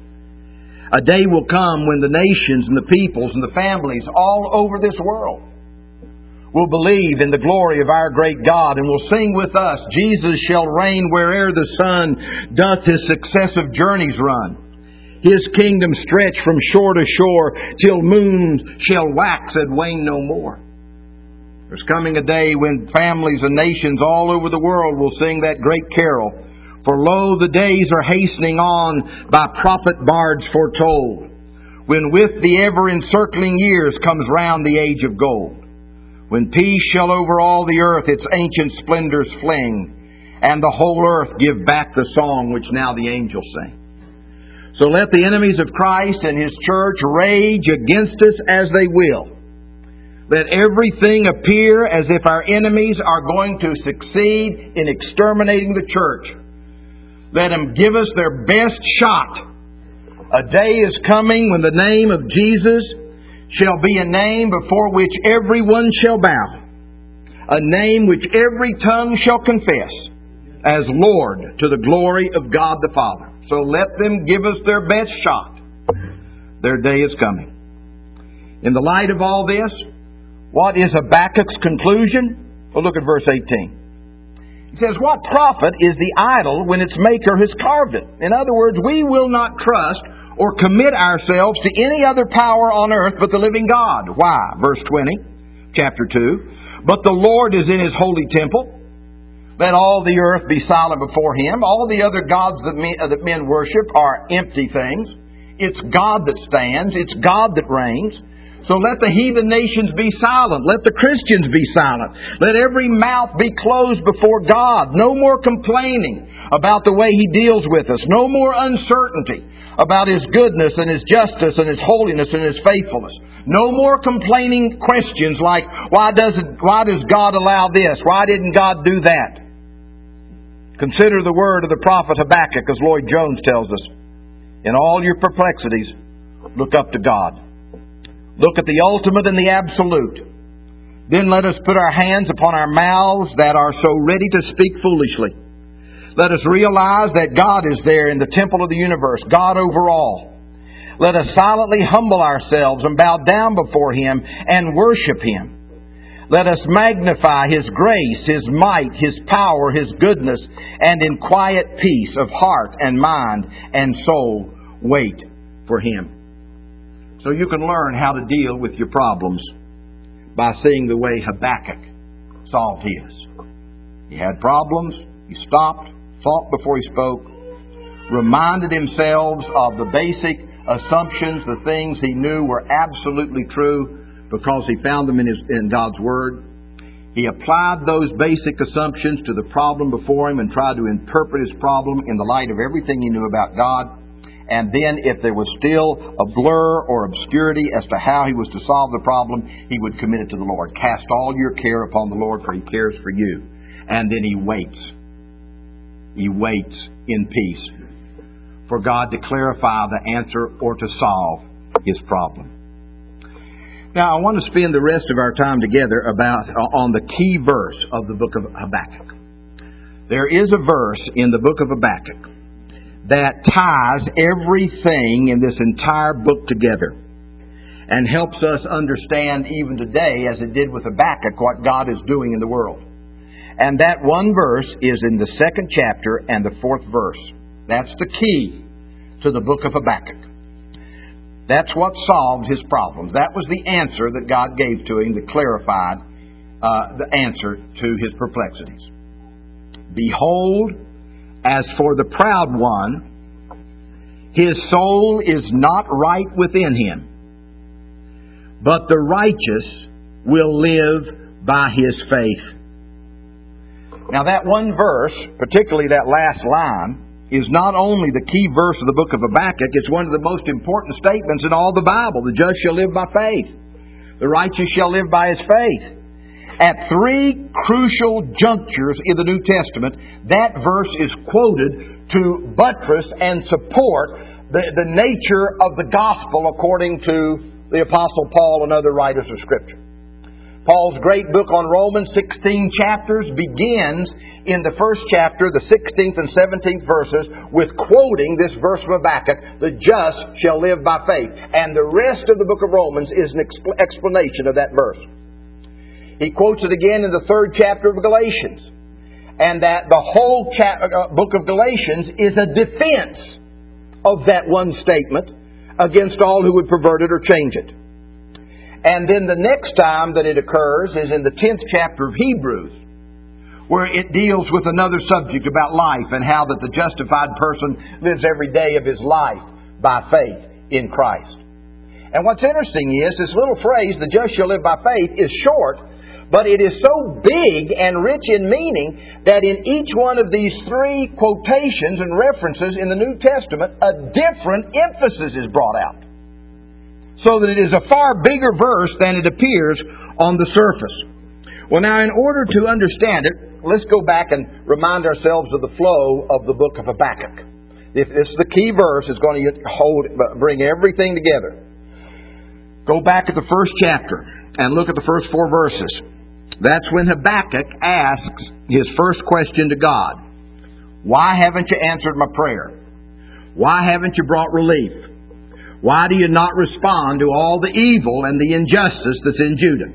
a day will come when the nations and the peoples and the families all over this world will believe in the glory of our great God and will sing with us, Jesus shall reign where'er the sun doth his successive journeys run. His kingdom stretch from shore to shore till moons shall wax and wane no more. There's coming a day when families and nations all over the world will sing that great carol. For lo, the days are hastening on by prophet bards foretold, when with the ever-encircling years comes round the age of gold, when peace shall over all the earth its ancient splendors fling, and the whole earth give back the song which now the angels sing. So let the enemies of Christ and His church rage against us as they will. Let everything appear as if our enemies are going to succeed in exterminating the church. Let them give us their best shot. A day is coming when the name of Jesus shall be a name before which everyone shall bow. A name which every tongue shall confess as Lord to the glory of God the Father. So let them give us their best shot. Their day is coming. In the light of all this, what is Habakkuk's conclusion? Well, look at verse eighteen. He says, what profit is the idol when its maker has carved it? In other words, we will not trust or commit ourselves to any other power on earth but the living God. Why? Verse twenty, chapter two. But the Lord is in His holy temple. Let all the earth be silent before Him. All the other gods that men, that men worship are empty things. It's God that stands. It's God that reigns. So let the heathen nations be silent. Let the Christians be silent. Let every mouth be closed before God. No more complaining about the way He deals with us. No more uncertainty about His goodness and His justice and His holiness and His faithfulness. No more complaining questions like, why does it, why does God allow this? Why didn't God do that? Consider the word of the prophet Habakkuk, as Lloyd Jones tells us. In all your perplexities, look up to God. Look at the ultimate and the absolute. Then let us put our hands upon our mouths that are so ready to speak foolishly. Let us realize that God is there in the temple of the universe, God over all. Let us silently humble ourselves and bow down before Him and worship Him. Let us magnify His grace, His might, His power, His goodness, and in quiet peace of heart and mind and soul wait for Him. So you can learn how to deal with your problems by seeing the way Habakkuk solved his. He had problems. He stopped, thought before he spoke, reminded himself of the basic assumptions, the things he knew were absolutely true because he found them in, his, in God's Word. He applied those basic assumptions to the problem before him and tried to interpret his problem in the light of everything he knew about God. And then if there was still a blur or obscurity as to how he was to solve the problem, he would commit it to the Lord. Cast all your care upon the Lord, for He cares for you. And then he waits. He waits in peace for God to clarify the answer or to solve his problem. Now, I want to spend the rest of our time together about on the key verse of the book of Habakkuk. There is a verse in the book of Habakkuk that ties everything in this entire book together and helps us understand even today, as it did with Habakkuk, what God is doing in the world. And that one verse is in the second chapter and the fourth verse. That's the key to the book of Habakkuk. That's what solved his problems. That was the answer that God gave to him that clarified uh, the answer to his perplexities. Behold, as for the proud one, his soul is not right within him, but the righteous will live by his faith. Now that one verse, particularly that last line, is not only the key verse of the book of Habakkuk, it's one of the most important statements in all the Bible. The just shall live by faith. The righteous shall live by his faith. At three crucial junctures in the New Testament, that verse is quoted to buttress and support the, the nature of the gospel according to the Apostle Paul and other writers of Scripture. Paul's great book on Romans, sixteen chapters, begins in the first chapter, the sixteenth and seventeenth verses, with quoting this verse from Habakkuk, the just shall live by faith. And the rest of the book of Romans is an expl- explanation of that verse. He quotes it again in the third chapter of Galatians. And that the whole cha- uh, book of Galatians is a defense of that one statement against all who would pervert it or change it. And then the next time that it occurs is in the tenth chapter of Hebrews, where it deals with another subject about life and how that the justified person lives every day of his life by faith in Christ. And what's interesting is this little phrase, the just shall live by faith, is short, but it is so big and rich in meaning that in each one of these three quotations and references in the New Testament, a different emphasis is brought out. So that it is a far bigger verse than it appears on the surface. Well, now, in order to understand it, let's go back and remind ourselves of the flow of the book of Habakkuk. If this is the key verse, it's going to hold, bring everything together. Go back at the first chapter and look at the first four verses. That's when Habakkuk asks his first question to God. Why haven't you answered my prayer? Why haven't you brought relief? Why do you not respond to all the evil and the injustice that's in Judah?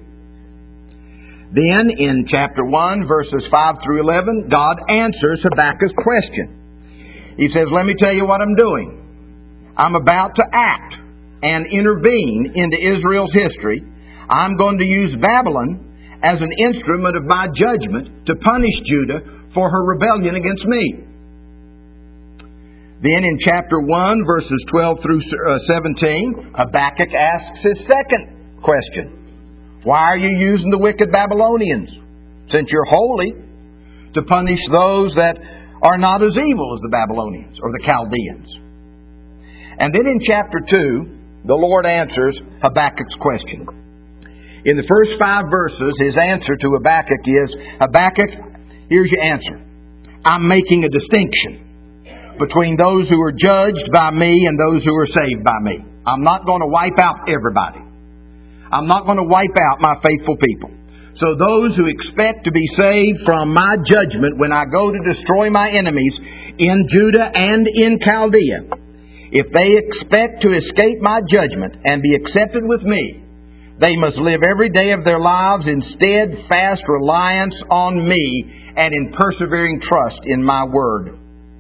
Then in chapter one, verses five through eleven, God answers Habakkuk's question. He says, let me tell you what I'm doing. I'm about to act and intervene into Israel's history. I'm going to use Babylon as an instrument of my judgment to punish Judah for her rebellion against me. Then in chapter one, verses twelve through seventeen, Habakkuk asks his second question. Why are you using the wicked Babylonians, since you're holy, to punish those that are not as evil as the Babylonians or the Chaldeans? And then in chapter two, the Lord answers Habakkuk's question. In the first five verses, His answer to Habakkuk is, Habakkuk, here's your answer. I'm making a distinction between those who are judged by me and those who are saved by me. I'm not going to wipe out everybody. I'm not going to wipe out my faithful people. So those who expect to be saved from my judgment when I go to destroy my enemies in Judah and in Chaldea, if they expect to escape my judgment and be accepted with me, they must live every day of their lives in steadfast reliance on me and in persevering trust in my word.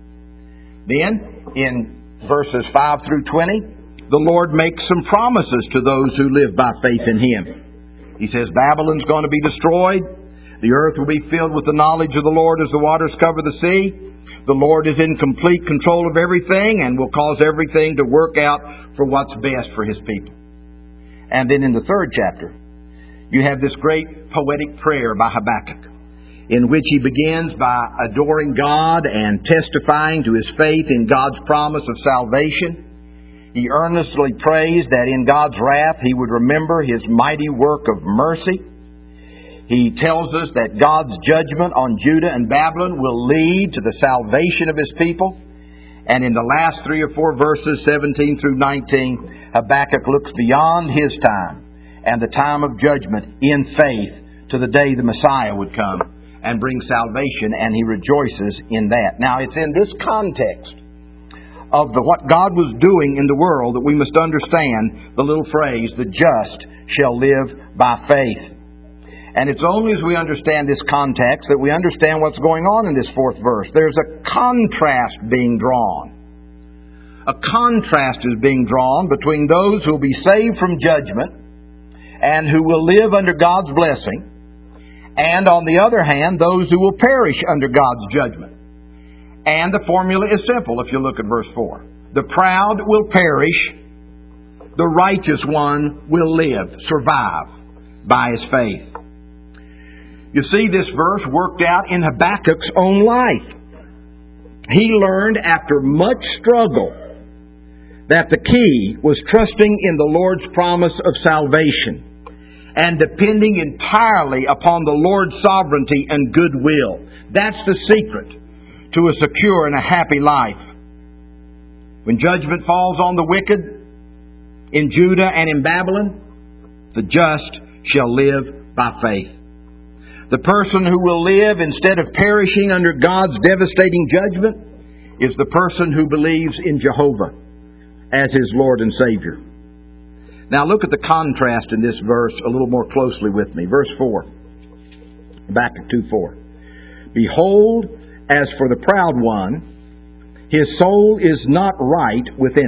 Then, in verses five through twenty, the Lord makes some promises to those who live by faith in Him. He says Babylon's going to be destroyed. The earth will be filled with the knowledge of the Lord as the waters cover the sea. The Lord is in complete control of everything and will cause everything to work out for what's best for His people. And then in the third chapter, you have this great poetic prayer by Habakkuk, in which he begins by adoring God and testifying to his faith in God's promise of salvation. He earnestly prays that in God's wrath He would remember His mighty work of mercy. He tells us that God's judgment on Judah and Babylon will lead to the salvation of His people. And in the last three or four verses, seventeen through nineteen, Habakkuk looks beyond his time and the time of judgment in faith to the day the Messiah would come and bring salvation, and he rejoices in that. Now, it's in this context of the, what God was doing in the world that we must understand the little phrase, the just shall live by faith. And it's only as we understand this context that we understand what's going on in this fourth verse. There's a contrast being drawn. A contrast is being drawn between those who will be saved from judgment and who will live under God's blessing, and on the other hand, those who will perish under God's judgment. And the formula is simple if you look at verse four. The proud will perish, the righteous one will live, survive by his faith. You see, this verse worked out in Habakkuk's own life. He learned after much struggle that the key was trusting in the Lord's promise of salvation and depending entirely upon the Lord's sovereignty and goodwill. That's the secret to a secure and a happy life. When judgment falls on the wicked in Judah and in Babylon, the just shall live by faith. The person who will live instead of perishing under God's devastating judgment is the person who believes in Jehovah as his Lord and Savior. Now look at the contrast in this verse a little more closely with me. Verse four. Habakkuk two four. Behold, as for the proud one, his soul is not right within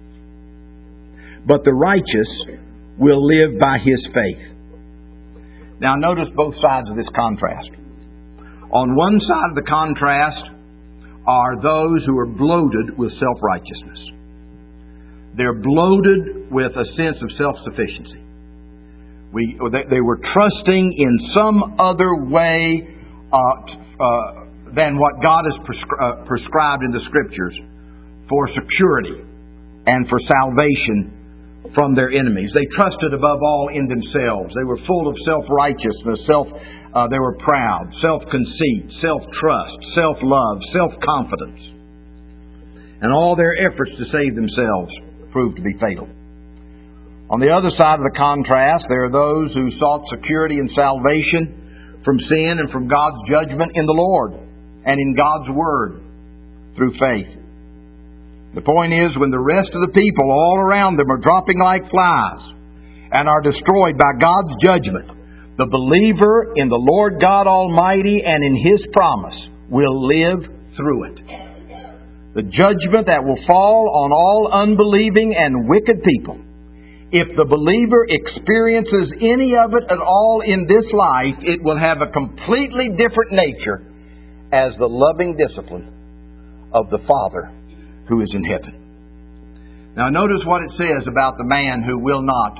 him, but the righteous will live by his faith. Now notice both sides of this contrast. On one side of the contrast are those who are bloated with self-righteousness. They're bloated with a sense of self-sufficiency. We, they, they were trusting in some other way uh, uh, than what God has prescri- uh, prescribed in the Scriptures for security and for salvation from their enemies. They trusted above all in themselves. They were full of self-righteousness, self, uh, they were proud, self-conceit, self-trust, self-love, self-confidence. And all their efforts to save themselves proved to be fatal. On the other side of the contrast, there are those who sought security and salvation from sin and from God's judgment in the Lord and in God's Word through faith. The point is, when the rest of the people all around them are dropping like flies and are destroyed by God's judgment, the believer in the Lord God Almighty and in His promise will live through it. The judgment that will fall on all unbelieving and wicked people, if the believer experiences any of it at all in this life, it will have a completely different nature as the loving discipline of the Father who is in heaven. Now notice what it says about the man who will not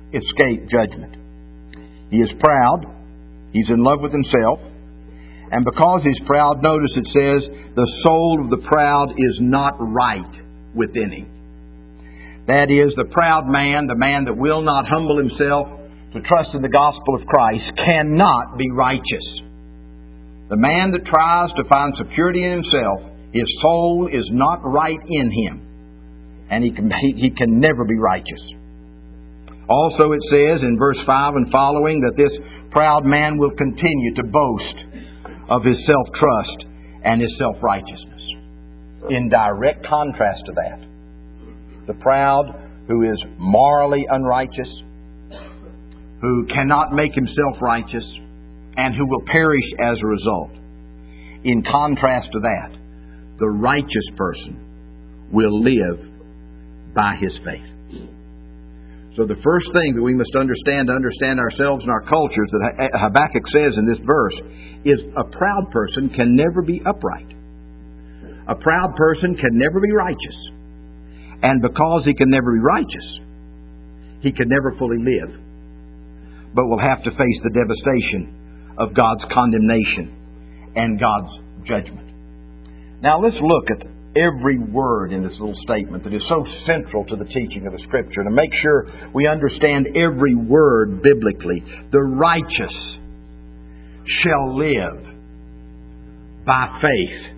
escape judgment. He is proud. He's in love with himself. And because he's proud, notice it says, the soul of the proud is not right within him. That is, the proud man, the man that will not humble himself to trust in the gospel of Christ, cannot be righteous. The man that tries to find security in himself, his soul is not right in him. And he can, he, he can never be righteous. Also it says in verse five and following that this proud man will continue to boast of his self-trust and his self-righteousness. In direct contrast to that, the proud who is morally unrighteous, who cannot make himself righteous, and who will perish as a result. In contrast to that, the righteous person will live by his faith. So the first thing that we must understand to understand ourselves and our cultures that Habakkuk says in this verse is a proud person can never be upright. A proud person can never be righteous. And because he can never be righteous, he can never fully live, but will have to face the devastation of God's condemnation and God's judgment. Now let's look at every word in this little statement that is so central to the teaching of the Scripture to make sure we understand every word biblically. The righteous shall live by faith.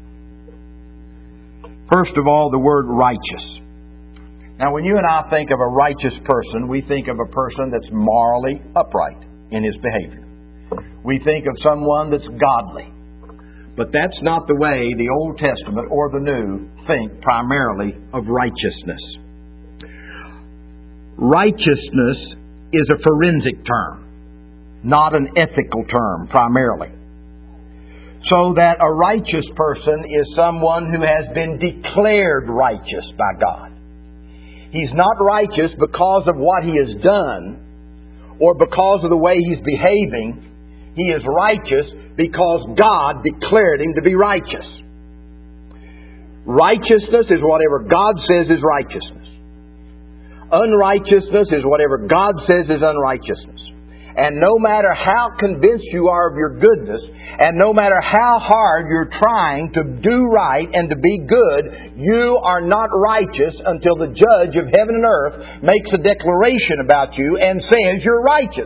First of all, the word righteous. Now when you and I think of a righteous person, we think of a person that's morally upright in his behavior. We think of someone that's godly. But that's not the way the Old Testament or the New think primarily of righteousness. Righteousness is a forensic term, not an ethical term primarily. So that a righteous person is someone who has been declared righteous by God. He's not righteous because of what he has done or because of the way he's behaving. He is righteous because God declared him to be righteous. Righteousness is whatever God says is righteousness. Unrighteousness is whatever God says is unrighteousness. And no matter how convinced you are of your goodness, and no matter how hard you're trying to do right and to be good, you are not righteous until the judge of heaven and earth makes a declaration about you and says you're righteous.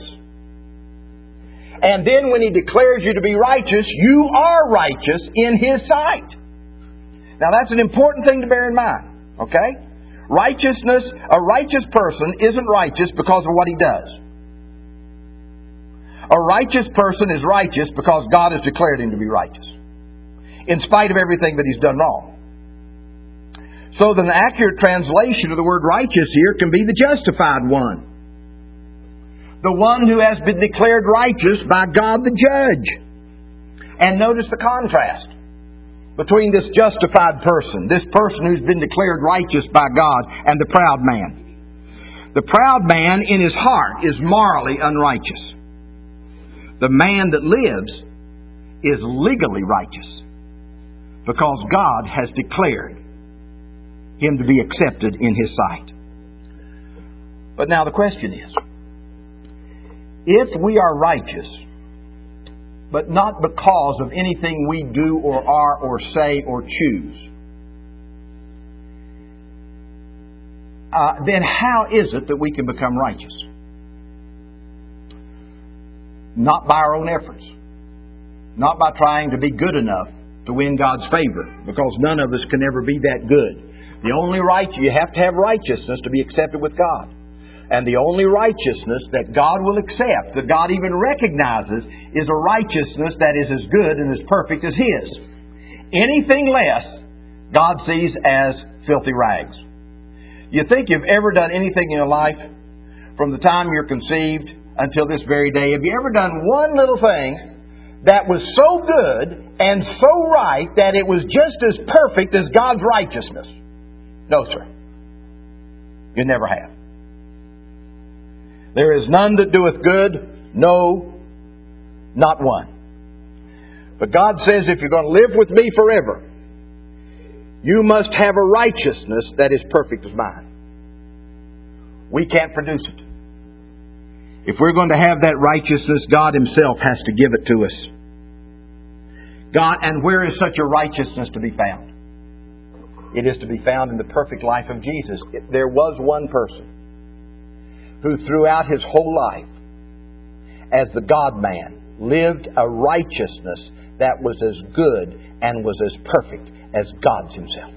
And then when He declares you to be righteous, you are righteous in His sight. Now that's an important thing to bear in mind. Okay? Righteousness, a righteous person isn't righteous because of what he does. A righteous person is righteous because God has declared him to be righteous, in spite of everything that he's done wrong. So that an accurate translation of the word righteous here can be the justified one. The one who has been declared righteous by God the judge. And notice the contrast between this justified person, this person who's been declared righteous by God, and the proud man. The proud man in his heart is morally unrighteous. The man that lives is legally righteous because God has declared him to be accepted in His sight. But now the question is, if we are righteous, but not because of anything we do or are or say or choose, uh, then how is it that we can become righteous? Not by our own efforts. Not by trying to be good enough to win God's favor, because none of us can ever be that good. The only right, you have to have righteousness to be accepted with God. And the only righteousness that God will accept, that God even recognizes, is a righteousness that is as good and as perfect as His. Anything less, God sees as filthy rags. You think you've ever done anything in your life from the time you're conceived until this very day? Have you ever done one little thing that was so good and so right that it was just as perfect as God's righteousness? No, sir. You never have. There is none that doeth good, no, not one. But God says, if you're going to live with me forever, you must have a righteousness that is perfect as mine. We can't produce it. If we're going to have that righteousness, God Himself has to give it to us. God, and where is such a righteousness to be found? It is to be found in the perfect life of Jesus. There was one person who throughout His whole life, as the God-man, lived a righteousness that was as good and was as perfect as God's Himself.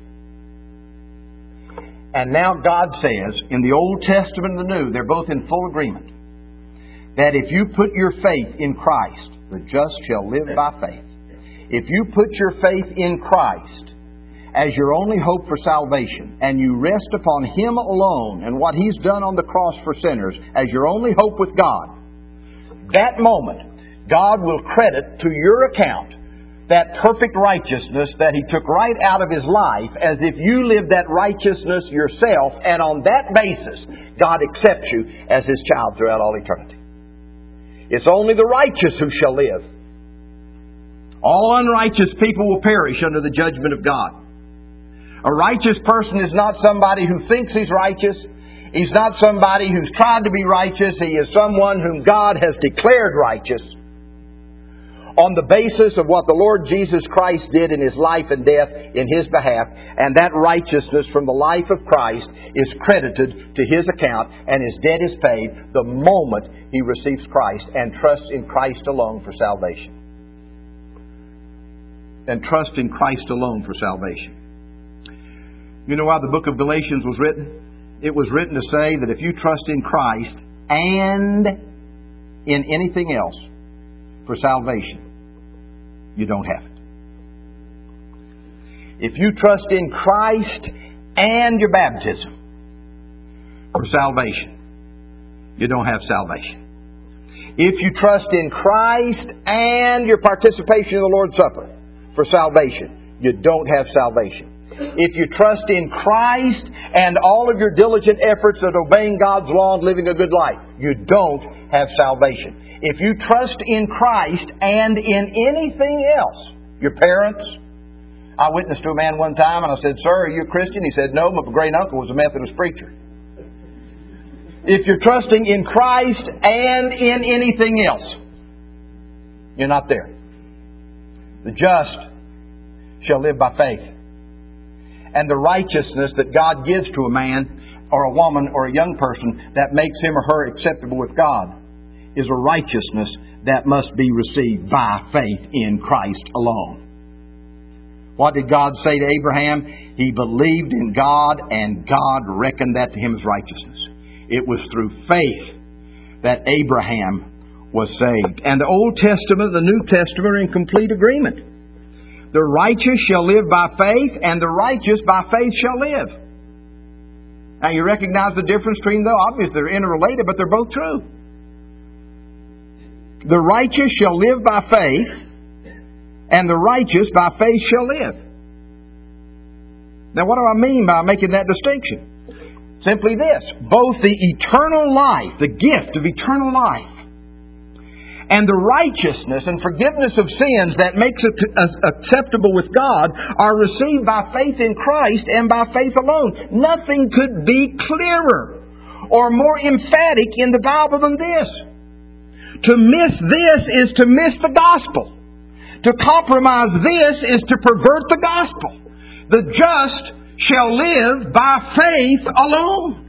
And now God says, in the Old Testament and the New, they're both in full agreement, that if you put your faith in Christ, the just shall live by faith. If you put your faith in Christ as your only hope for salvation, and you rest upon Him alone and what He's done on the cross for sinners as your only hope with God, that moment, God will credit to your account that perfect righteousness that He took right out of His life, as if you lived that righteousness yourself, and on that basis, God accepts you as His child throughout all eternity. It's only the righteous who shall live. All unrighteous people will perish under the judgment of God. A righteous person is not somebody who thinks he's righteous. He's not somebody who's tried to be righteous. He is someone whom God has declared righteous on the basis of what the Lord Jesus Christ did in His life and death in His behalf. And that righteousness from the life of Christ is credited to His account, and His debt is paid the moment he receives Christ and trusts in Christ alone for salvation. And trust in Christ alone for salvation. You know why the book of Galatians was written? It was written to say that if you trust in Christ and in anything else for salvation, you don't have it. If you trust in Christ and your baptism for salvation, you don't have salvation. If you trust in Christ and your participation in the Lord's Supper for salvation, you don't have salvation. If you trust in Christ and all of your diligent efforts at obeying God's law and living a good life, you don't have salvation. If you trust in Christ and in anything else, your parents. I witnessed to a man one time and I said, "Sir, are you a Christian?" He said, "No, my great uncle was a Methodist preacher." If you're trusting in Christ and in anything else, you're not there. The just shall live by faith. And the righteousness that God gives to a man or a woman or a young person that makes him or her acceptable with God is a righteousness that must be received by faith in Christ alone. What did God say to Abraham? He believed in God, and God reckoned that to him as righteousness. It was through faith that Abraham was saved. And the Old Testament and the New Testament are in complete agreement. The righteous shall live by faith, and the righteous by faith shall live. Now you recognize the difference between them? Obviously they're interrelated, but they're both true. The righteous shall live by faith, and the righteous by faith shall live. Now what do I mean by making that distinction? Simply this: both the eternal life, the gift of eternal life, and the righteousness and forgiveness of sins that makes us acceptable with God are received by faith in Christ and by faith alone. Nothing could be clearer or more emphatic in the Bible than this. To miss this is to miss the gospel. To compromise this is to pervert the gospel. The just shall live by faith alone.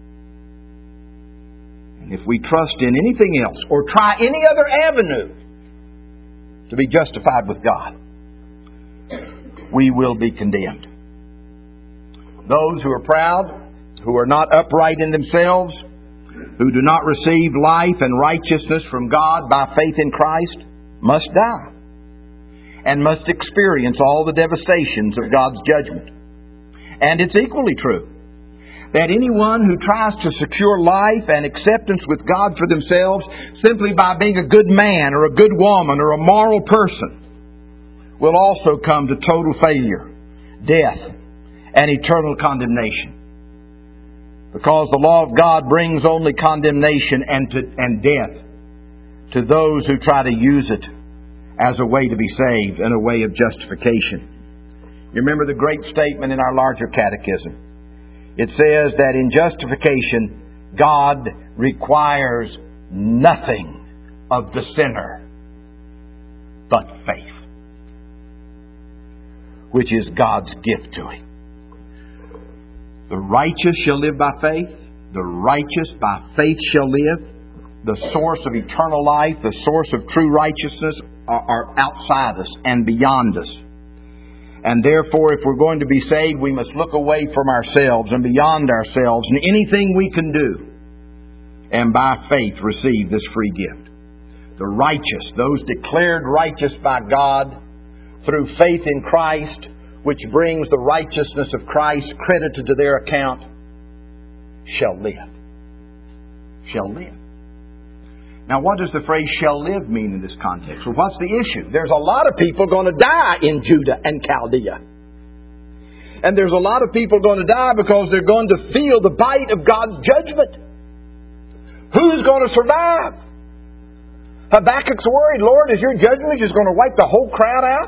And if we trust in anything else or try any other avenue to be justified with God, we will be condemned. Those who are proud, who are not upright in themselves, who do not receive life and righteousness from God by faith in Christ, must die and must experience all the devastations of God's judgment. And it's equally true that anyone who tries to secure life and acceptance with God for themselves simply by being a good man or a good woman or a moral person will also come to total failure, death, and eternal condemnation. Because the law of God brings only condemnation and, to, and death to those who try to use it as a way to be saved and a way of justification. You remember the great statement in our larger catechism. It says that in justification, God requires nothing of the sinner but faith, which is God's gift to him. The righteous shall live by faith. The righteous by faith shall live. The source of eternal life, the source of true righteousness are, are outside us and beyond us. And therefore, if we're going to be saved, we must look away from ourselves and beyond ourselves and anything we can do, and by faith receive this free gift. The righteous, those declared righteous by God through faith in Christ, which brings the righteousness of Christ credited to their account, shall live. Shall live. Now, what does the phrase shall live mean in this context? Well, what's the issue? There's a lot of people going to die in Judah and Chaldea. And there's a lot of people going to die because they're going to feel the bite of God's judgment. Who's going to survive? Habakkuk's worried, Lord, is your judgment just going to wipe the whole crowd out?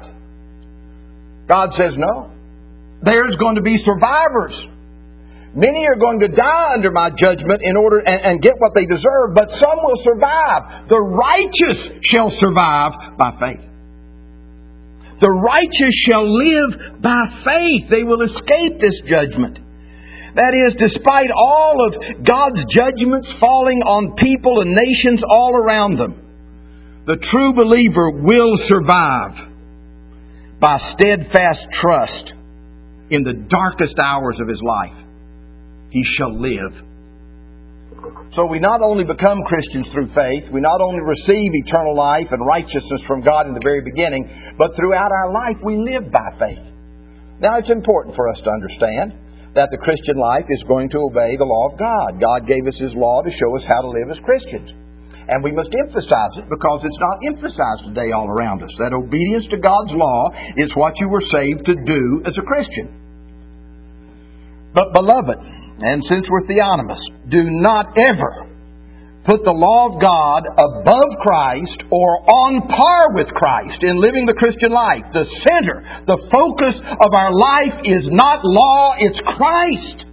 God says no. There's going to be survivors. Many are going to die under my judgment in order and, and get what they deserve, but some will survive. The righteous shall survive by faith. The righteous shall live by faith. They will escape this judgment. That is, despite all of God's judgments falling on people and nations all around them, the true believer will survive by steadfast trust in the darkest hours of his life. He shall live. So we not only become Christians through faith, we not only receive eternal life and righteousness from God in the very beginning, but throughout our life we live by faith. Now it's important for us to understand that the Christian life is going to obey the law of God. God gave us His law to show us how to live as Christians. And we must emphasize it because it's not emphasized today all around us. That obedience to God's law is what you were saved to do as a Christian. But beloved, and since we're theonomous, do not ever put the law of God above Christ or on par with Christ in living the Christian life. The center, the focus of our life is not law, it's Christ.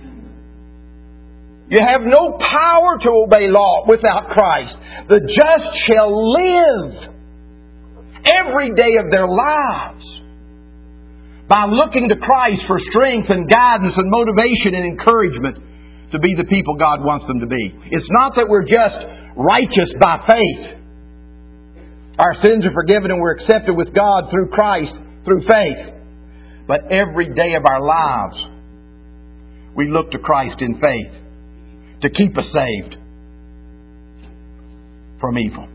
You have no power to obey law without Christ. The just shall live every day of their lives by looking to Christ for strength and guidance and motivation and encouragement to be the people God wants them to be. It's not that we're just righteous by faith. Our sins are forgiven and we're accepted with God through Christ, through faith. But every day of our lives, we look to Christ in faith to keep us saved from evil.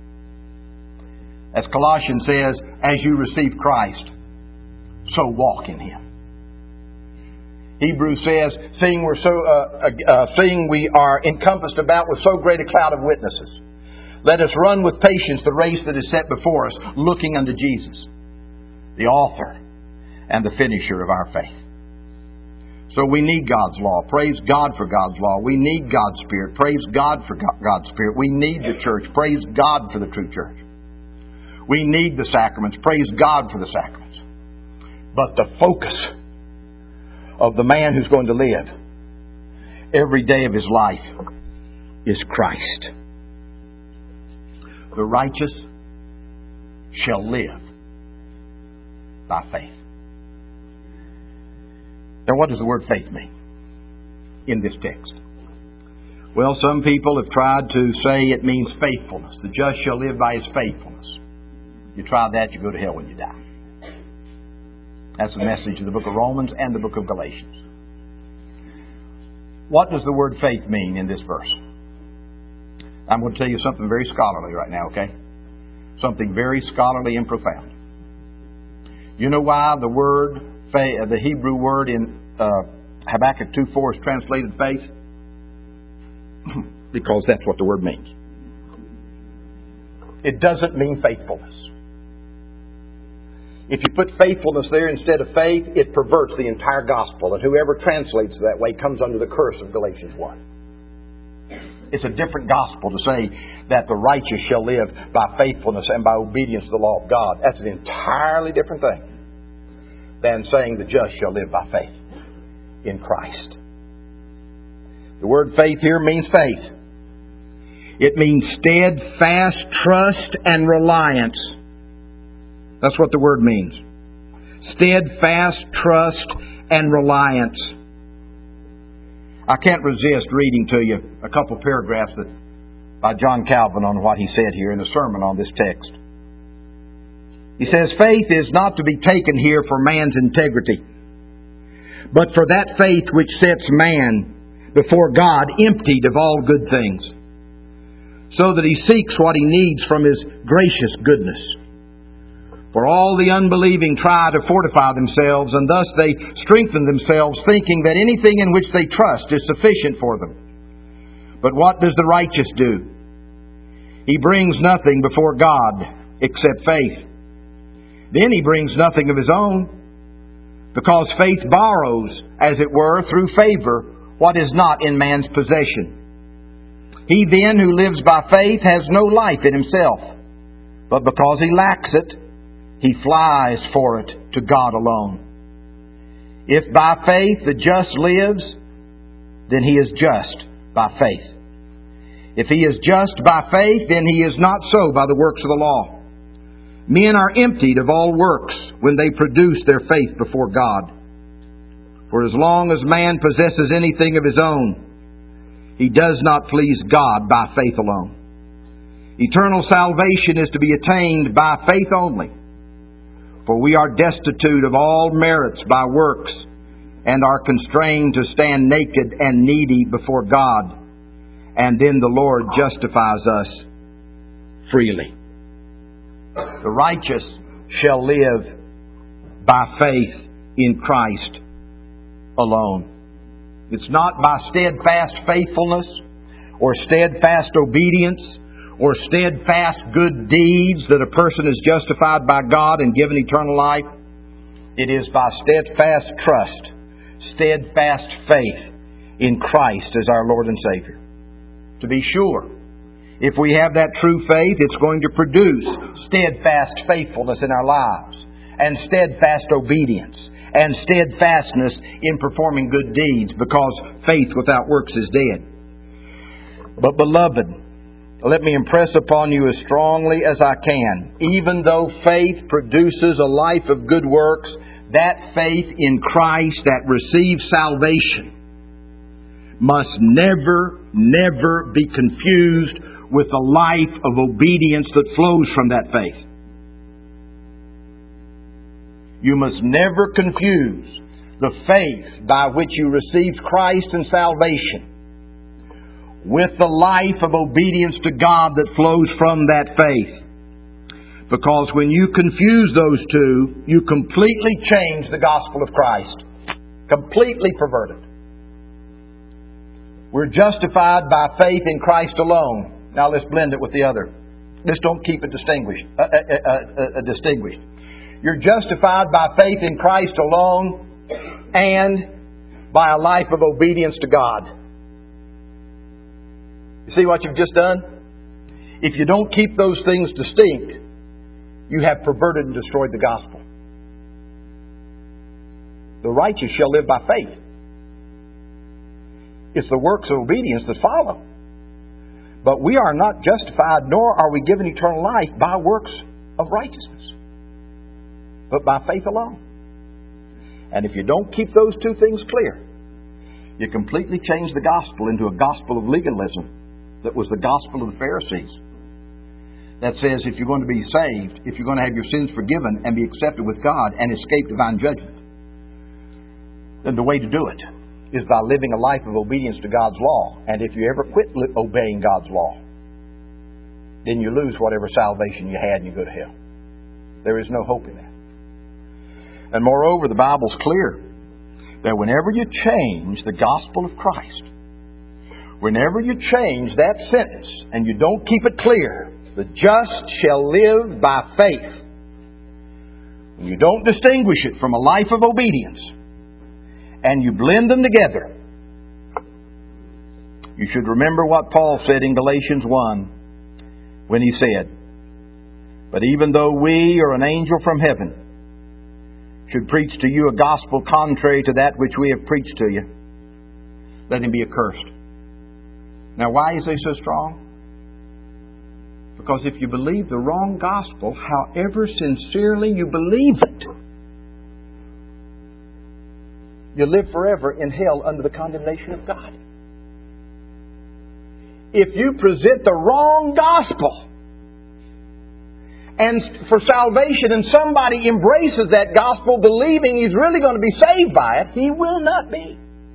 As Colossians says, as you receive Christ, so walk in Him. Hebrews says, seeing we're so, uh, uh, seeing we are encompassed about with so great a cloud of witnesses, let us run with patience the race that is set before us, looking unto Jesus, the author and the finisher of our faith. So we need God's law. Praise God for God's law. We need God's Spirit. Praise God for God's Spirit. We need the church. Praise God for the true church. We need the sacraments. Praise God for the sacraments. But the focus of the man who's going to live every day of his life is Christ. The righteous shall live by faith. Now, what does the word faith mean in this text? Well, some people have tried to say it means faithfulness. The just shall live by his faithfulness. You try that, you go to hell when you die. That's the message of the book of Romans and the book of Galatians. What does the word faith mean in this verse? I'm going to tell you something very scholarly right now, okay? Something very scholarly and profound. You know why the word, the Hebrew word in uh, Habakkuk two four is translated faith? Because that's what the word means. It doesn't mean faithfulness. If you put faithfulness there instead of faith, it perverts the entire gospel. And whoever translates it that way comes under the curse of Galatians one. It's a different gospel to say that the righteous shall live by faithfulness and by obedience to the law of God. That's an entirely different thing than saying the just shall live by faith in Christ. The word faith here means faith. It means steadfast trust and reliance. That's what the word means. Steadfast trust and reliance. I can't resist reading to you a couple paragraphs that, by John Calvin on what he said here in a sermon on this text. He says, faith is not to be taken here for man's integrity, but for that faith which sets man before God emptied of all good things, so that he seeks what he needs from His gracious goodness. For all the unbelieving try to fortify themselves, and thus they strengthen themselves, thinking that anything in which they trust is sufficient for them. But what does the righteous do? He brings nothing before God except faith. Then he brings nothing of his own, because faith borrows, as it were, through favor, what is not in man's possession. He then who lives by faith has no life in himself, but because he lacks it, he flies for it to God alone. If by faith the just lives, then he is just by faith. If he is just by faith, then he is not so by the works of the law. Men are emptied of all works when they produce their faith before God. For as long as man possesses anything of his own, he does not please God by faith alone. Eternal salvation is to be attained by faith only. For we are destitute of all merits by works, and are constrained to stand naked and needy before God. And then the Lord justifies us freely. The righteous shall live by faith in Christ alone. It's not by steadfast faithfulness or steadfast obedience or steadfast good deeds that a person is justified by God and given eternal life. It is by steadfast trust, steadfast faith in Christ as our Lord and Savior. To be sure, if we have that true faith, it's going to produce steadfast faithfulness in our lives, and steadfast obedience, and steadfastness in performing good deeds, because faith without works is dead. But beloved, let me impress upon you as strongly as I can, even though faith produces a life of good works, that faith in Christ that receives salvation must never, never be confused with the life of obedience that flows from that faith. You must never confuse the faith by which you received Christ and salvation with the life of obedience to God that flows from that faith. Because when you confuse those two, you completely change the gospel of Christ. Completely pervert it. We're justified by faith in Christ alone. Now let's blend it with the other. Let's don't keep it distinguished. Uh, uh, uh, uh, distinguished. You're justified by faith in Christ alone and by a life of obedience to God. You see what you've just done? If you don't keep those things distinct, you have perverted and destroyed the gospel. The righteous shall live by faith. It's the works of obedience that follow. But we are not justified, nor are we given eternal life by works of righteousness, but by faith alone. And if you don't keep those two things clear, you completely change the gospel into a gospel of legalism that was the gospel of the Pharisees. That says if you're going to be saved, if you're going to have your sins forgiven and be accepted with God and escape divine judgment, then the way to do it is by living a life of obedience to God's law. And if you ever quit obeying God's law, then you lose whatever salvation you had and you go to hell. There is no hope in that. And moreover, the Bible's clear that whenever you change the gospel of Christ, whenever you change that sentence and you don't keep it clear, the just shall live by faith, when you don't distinguish it from a life of obedience, and you blend them together, you should remember what Paul said in Galatians one when he said, "But even though we or an angel from heaven should preach to you a gospel contrary to that which we have preached to you, let him be accursed." Now why is he so strong? Because if you believe the wrong gospel, however sincerely you believe it, you live forever in hell under the condemnation of God. If you present the wrong gospel and for salvation and somebody embraces that gospel believing he's really going to be saved by it, he will not be.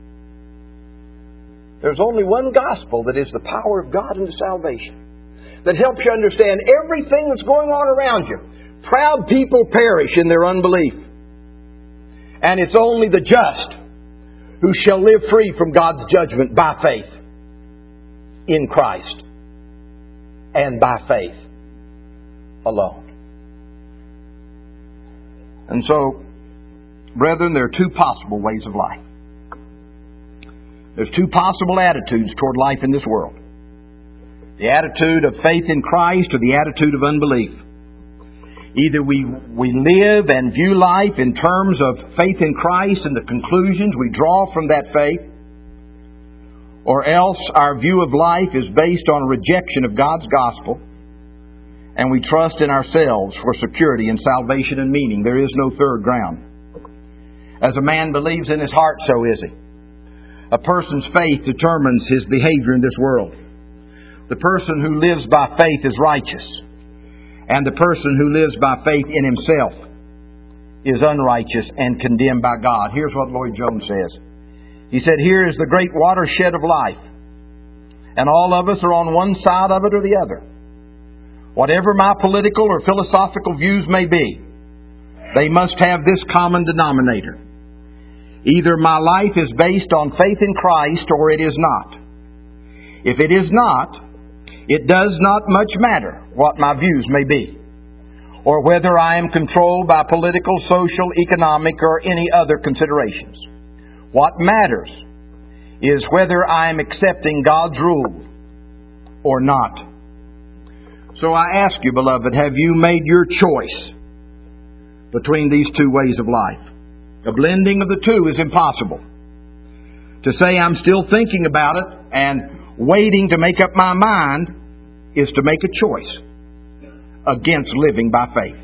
There's only one gospel that is the power of God unto salvation, that helps you understand everything that's going on around you. Proud people perish in their unbelief. And it's only the just who shall live free from God's judgment by faith in Christ and by faith alone. And so, brethren, there are two possible ways of life. There's two possible attitudes toward life in this world. The attitude of faith in Christ or the attitude of unbelief. Either we, we live and view life in terms of faith in Christ and the conclusions we draw from that faith, or else our view of life is based on rejection of God's gospel and we trust in ourselves for security and salvation and meaning. There is no third ground. As a man believes in his heart, so is he. A person's faith determines his behavior in this world. The person who lives by faith is righteous. And the person who lives by faith in himself is unrighteous and condemned by God. Here's what Lloyd Jones says. He said, "Here is the great watershed of life. And all of us are on one side of it or the other. Whatever my political or philosophical views may be, they must have this common denominator. Either my life is based on faith in Christ or it is not. If it is not, it does not much matter what my views may be, or whether I am controlled by political, social, economic, or any other considerations. What matters is whether I am accepting God's rule or not." So I ask you, beloved, have you made your choice between these two ways of life? A blending of the two is impossible. To say I'm still thinking about it and waiting to make up my mind is to make a choice against living by faith.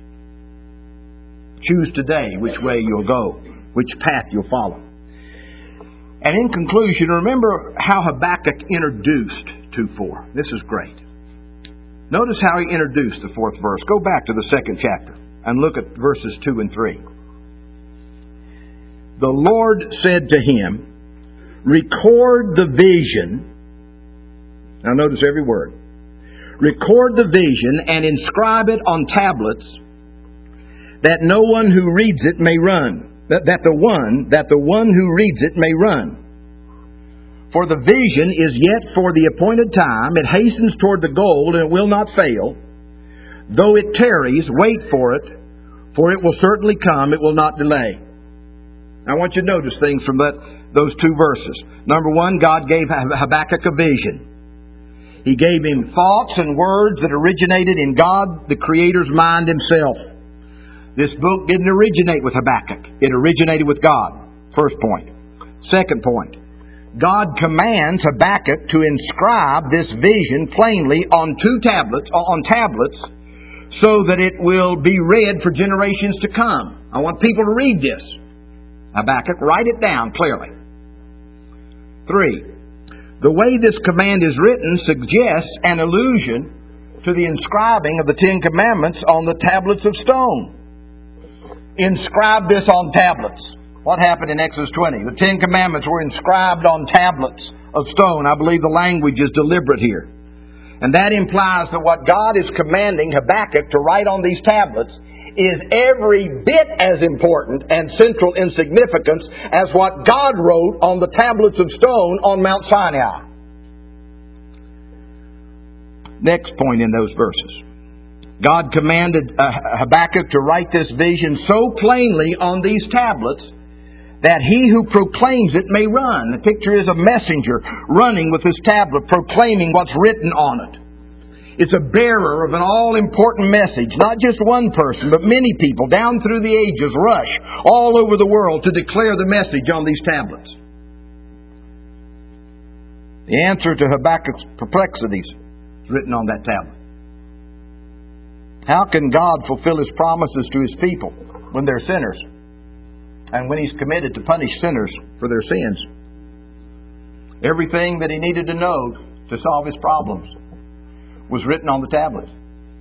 Choose today which way you'll go, which path you'll follow. And in conclusion, remember how Habakkuk introduced two four. This is great. Notice how he introduced the fourth verse. Go back to the second chapter and look at verses two and three. The Lord said to him, "Record the vision." Now notice every word. "Record the vision and inscribe it on tablets, that no one who reads it may run. That, that the one, that the one who reads it may run. For the vision is yet for the appointed time. It hastens toward the goal, and it will not fail. Though it tarries, wait for it, for it will certainly come. It will not delay." I want you to notice things from that, those two verses. Number one, God gave Habakkuk a vision. He gave him thoughts and words that originated in God, the Creator's mind Himself. This book didn't originate with Habakkuk. It originated with God. First point. Second point. God commands Habakkuk to inscribe this vision plainly on two tablets, on tablets, so that it will be read for generations to come. I want people to read this. Habakkuk, write it down clearly. Three, the way this command is written suggests an allusion to the inscribing of the Ten Commandments on the tablets of stone. Inscribe this on tablets. What happened in Exodus twenty? The Ten Commandments were inscribed on tablets of stone. I believe the language is deliberate here. And that implies that what God is commanding Habakkuk to write on these tablets is every bit as important and central in significance as what God wrote on the tablets of stone on Mount Sinai. Next point in those verses. God commanded Habakkuk to write this vision so plainly on these tablets that he who proclaims it may run. The picture is a messenger running with his tablet, proclaiming what's written on it. It's a bearer of an all-important message. Not just one person, but many people down through the ages rush all over the world to declare the message on these tablets. The answer to Habakkuk's perplexities is written on that tablet. How can God fulfill His promises to His people when they're sinners? And when He's committed to punish sinners for their sins? Everything that He needed to know to solve His problems was written on the tablets.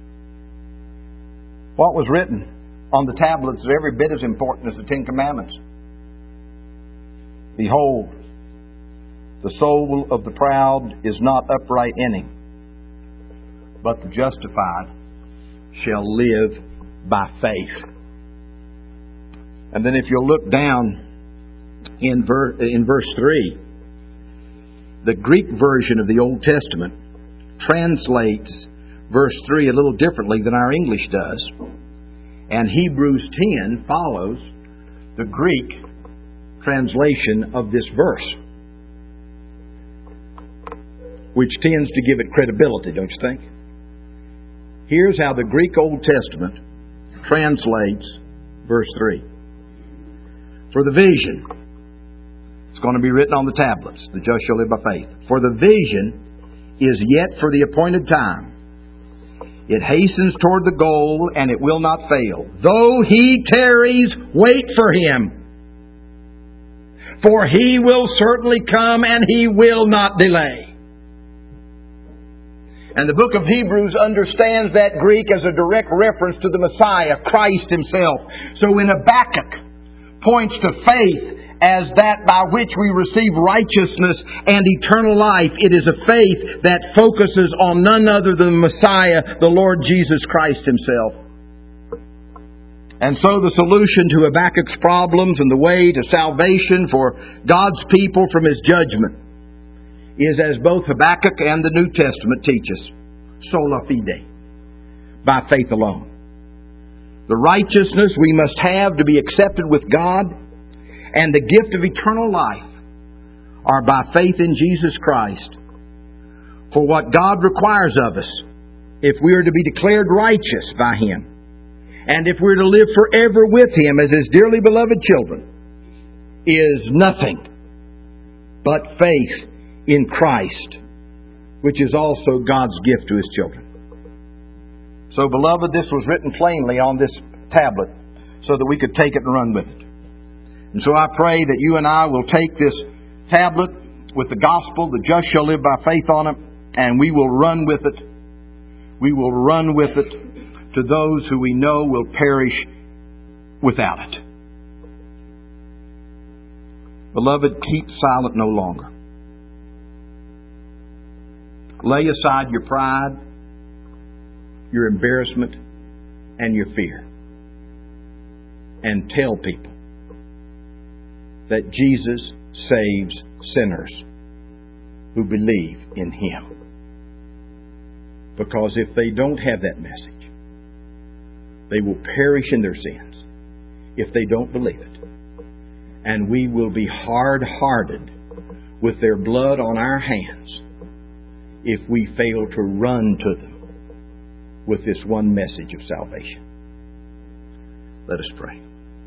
What was written on the tablets is every bit as important as the Ten Commandments. Behold, the soul of the proud is not upright in him, but the justified shall live by faith. And then if you'll look down in, ver- in verse three, the Greek version of the Old Testament translates verse three a little differently than our English does. And Hebrews ten follows the Greek translation of this verse, which tends to give it credibility, don't you think? Here's how the Greek Old Testament translates verse three. For the vision, it's going to be written on the tablets, the just shall live by faith. For the vision is yet for the appointed time. It hastens toward the goal, and it will not fail. Though he tarries, wait for him. For he will certainly come, and he will not delay. And the book of Hebrews understands that Greek as a direct reference to the Messiah, Christ Himself. So when Habakkuk points to faith as that by which we receive righteousness and eternal life, it is a faith that focuses on none other than the Messiah, the Lord Jesus Christ Himself. And so the solution to Habakkuk's problems and the way to salvation for God's people from His judgment is as both Habakkuk and the New Testament teach us, sola fide, by faith alone. The righteousness we must have to be accepted with God and the gift of eternal life are by faith in Jesus Christ. For what God requires of us, if we are to be declared righteous by Him, and if we're to live forever with Him as His dearly beloved children, is nothing but faith in Christ, which is also God's gift to His children. So, beloved, this was written plainly on this tablet so that we could take it and run with it. And so I pray that you and I will take this tablet with the gospel, the just shall live by faith on it, and we will run with it. We will run with it to those who we know will perish without it. Beloved, keep silent no longer. Lay aside your pride, your embarrassment, and your fear. And tell people that Jesus saves sinners who believe in Him. Because if they don't have that message, they will perish in their sins if they don't believe it. And we will be hard-hearted with their blood on our hands if we fail to run to them with this one message of salvation. Let us pray.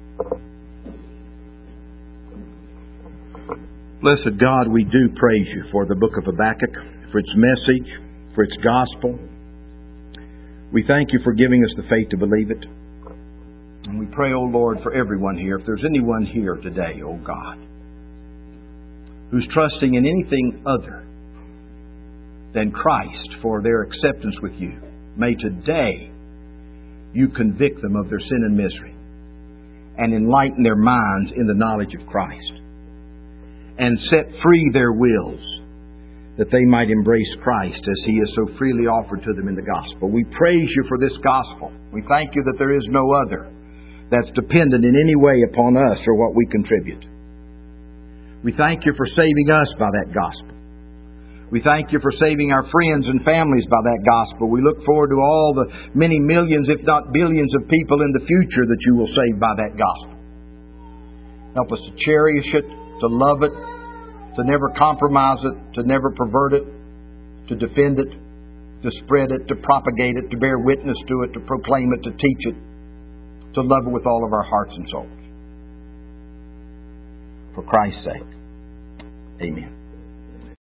Blessed God, we do praise You for the book of Habakkuk, for its message, for its gospel. We thank You for giving us the faith to believe it. And we pray, O Lord, for everyone here. If there's anyone here today, O God, who's trusting in anything other than Christ for their acceptance with You, may today You convict them of their sin and misery and enlighten their minds in the knowledge of Christ and set free their wills that they might embrace Christ as He is so freely offered to them in the gospel. We praise You for this gospel. We thank You that there is no other that's dependent in any way upon us or what we contribute. We thank You for saving us by that gospel. We thank You for saving our friends and families by that gospel. We look forward to all the many millions, if not billions, of people in the future that You will save by that gospel. Help us to cherish it, to love it, to never compromise it, to never pervert it, to defend it, to spread it, to propagate it, to bear witness to it, to proclaim it, to teach it, to love it with all of our hearts and souls. For Christ's sake, amen.